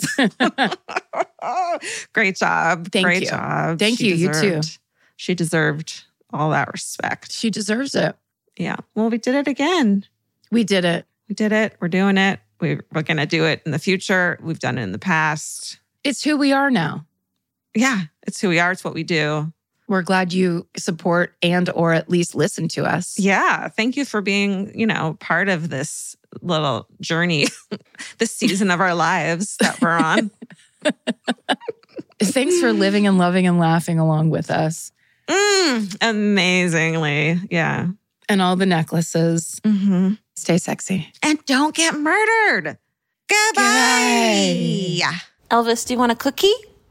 Great job. Great job. Thank you. You too. She deserved all that respect. She deserves it. Yeah. Well, we did it again. We did it. We did it. We're doing it. We're going to do it in the future. We've done it in the past. It's who we are now. Yeah, it's who we are. It's what we do. We're glad you support and or at least listen to us. Yeah. Thank you for being, part of this little journey, this season of our lives that we're on. Thanks for living and loving and laughing along with us. Amazingly. Yeah. And all the necklaces. Mm-hmm. Stay sexy. And don't get murdered. Goodbye. Elvis, do you want a cookie?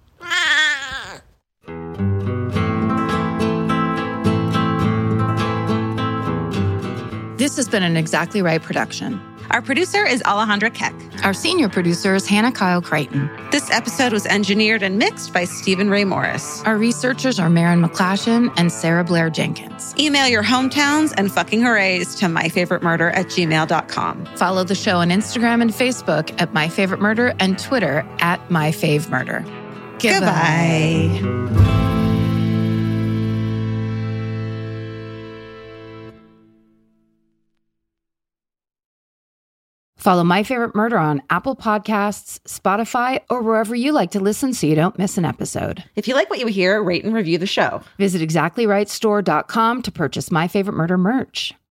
This has been an Exactly Right production. Our producer is Alejandra Keck. Our senior producer is Hannah Kyle Creighton. This episode was engineered and mixed by Stephen Ray Morris. Our researchers are Marin McClashen and Sarah Blair Jenkins. Email your hometowns and fucking hoorays to myfavoritemurder@gmail.com. Follow the show on Instagram and Facebook at myfavoritemurder and Twitter at myfavemurder. Goodbye. Follow My Favorite Murder on Apple Podcasts, Spotify, or wherever you like to listen so you don't miss an episode. If you like what you hear, rate and review the show. Visit exactlyrightstore.com to purchase My Favorite Murder merch.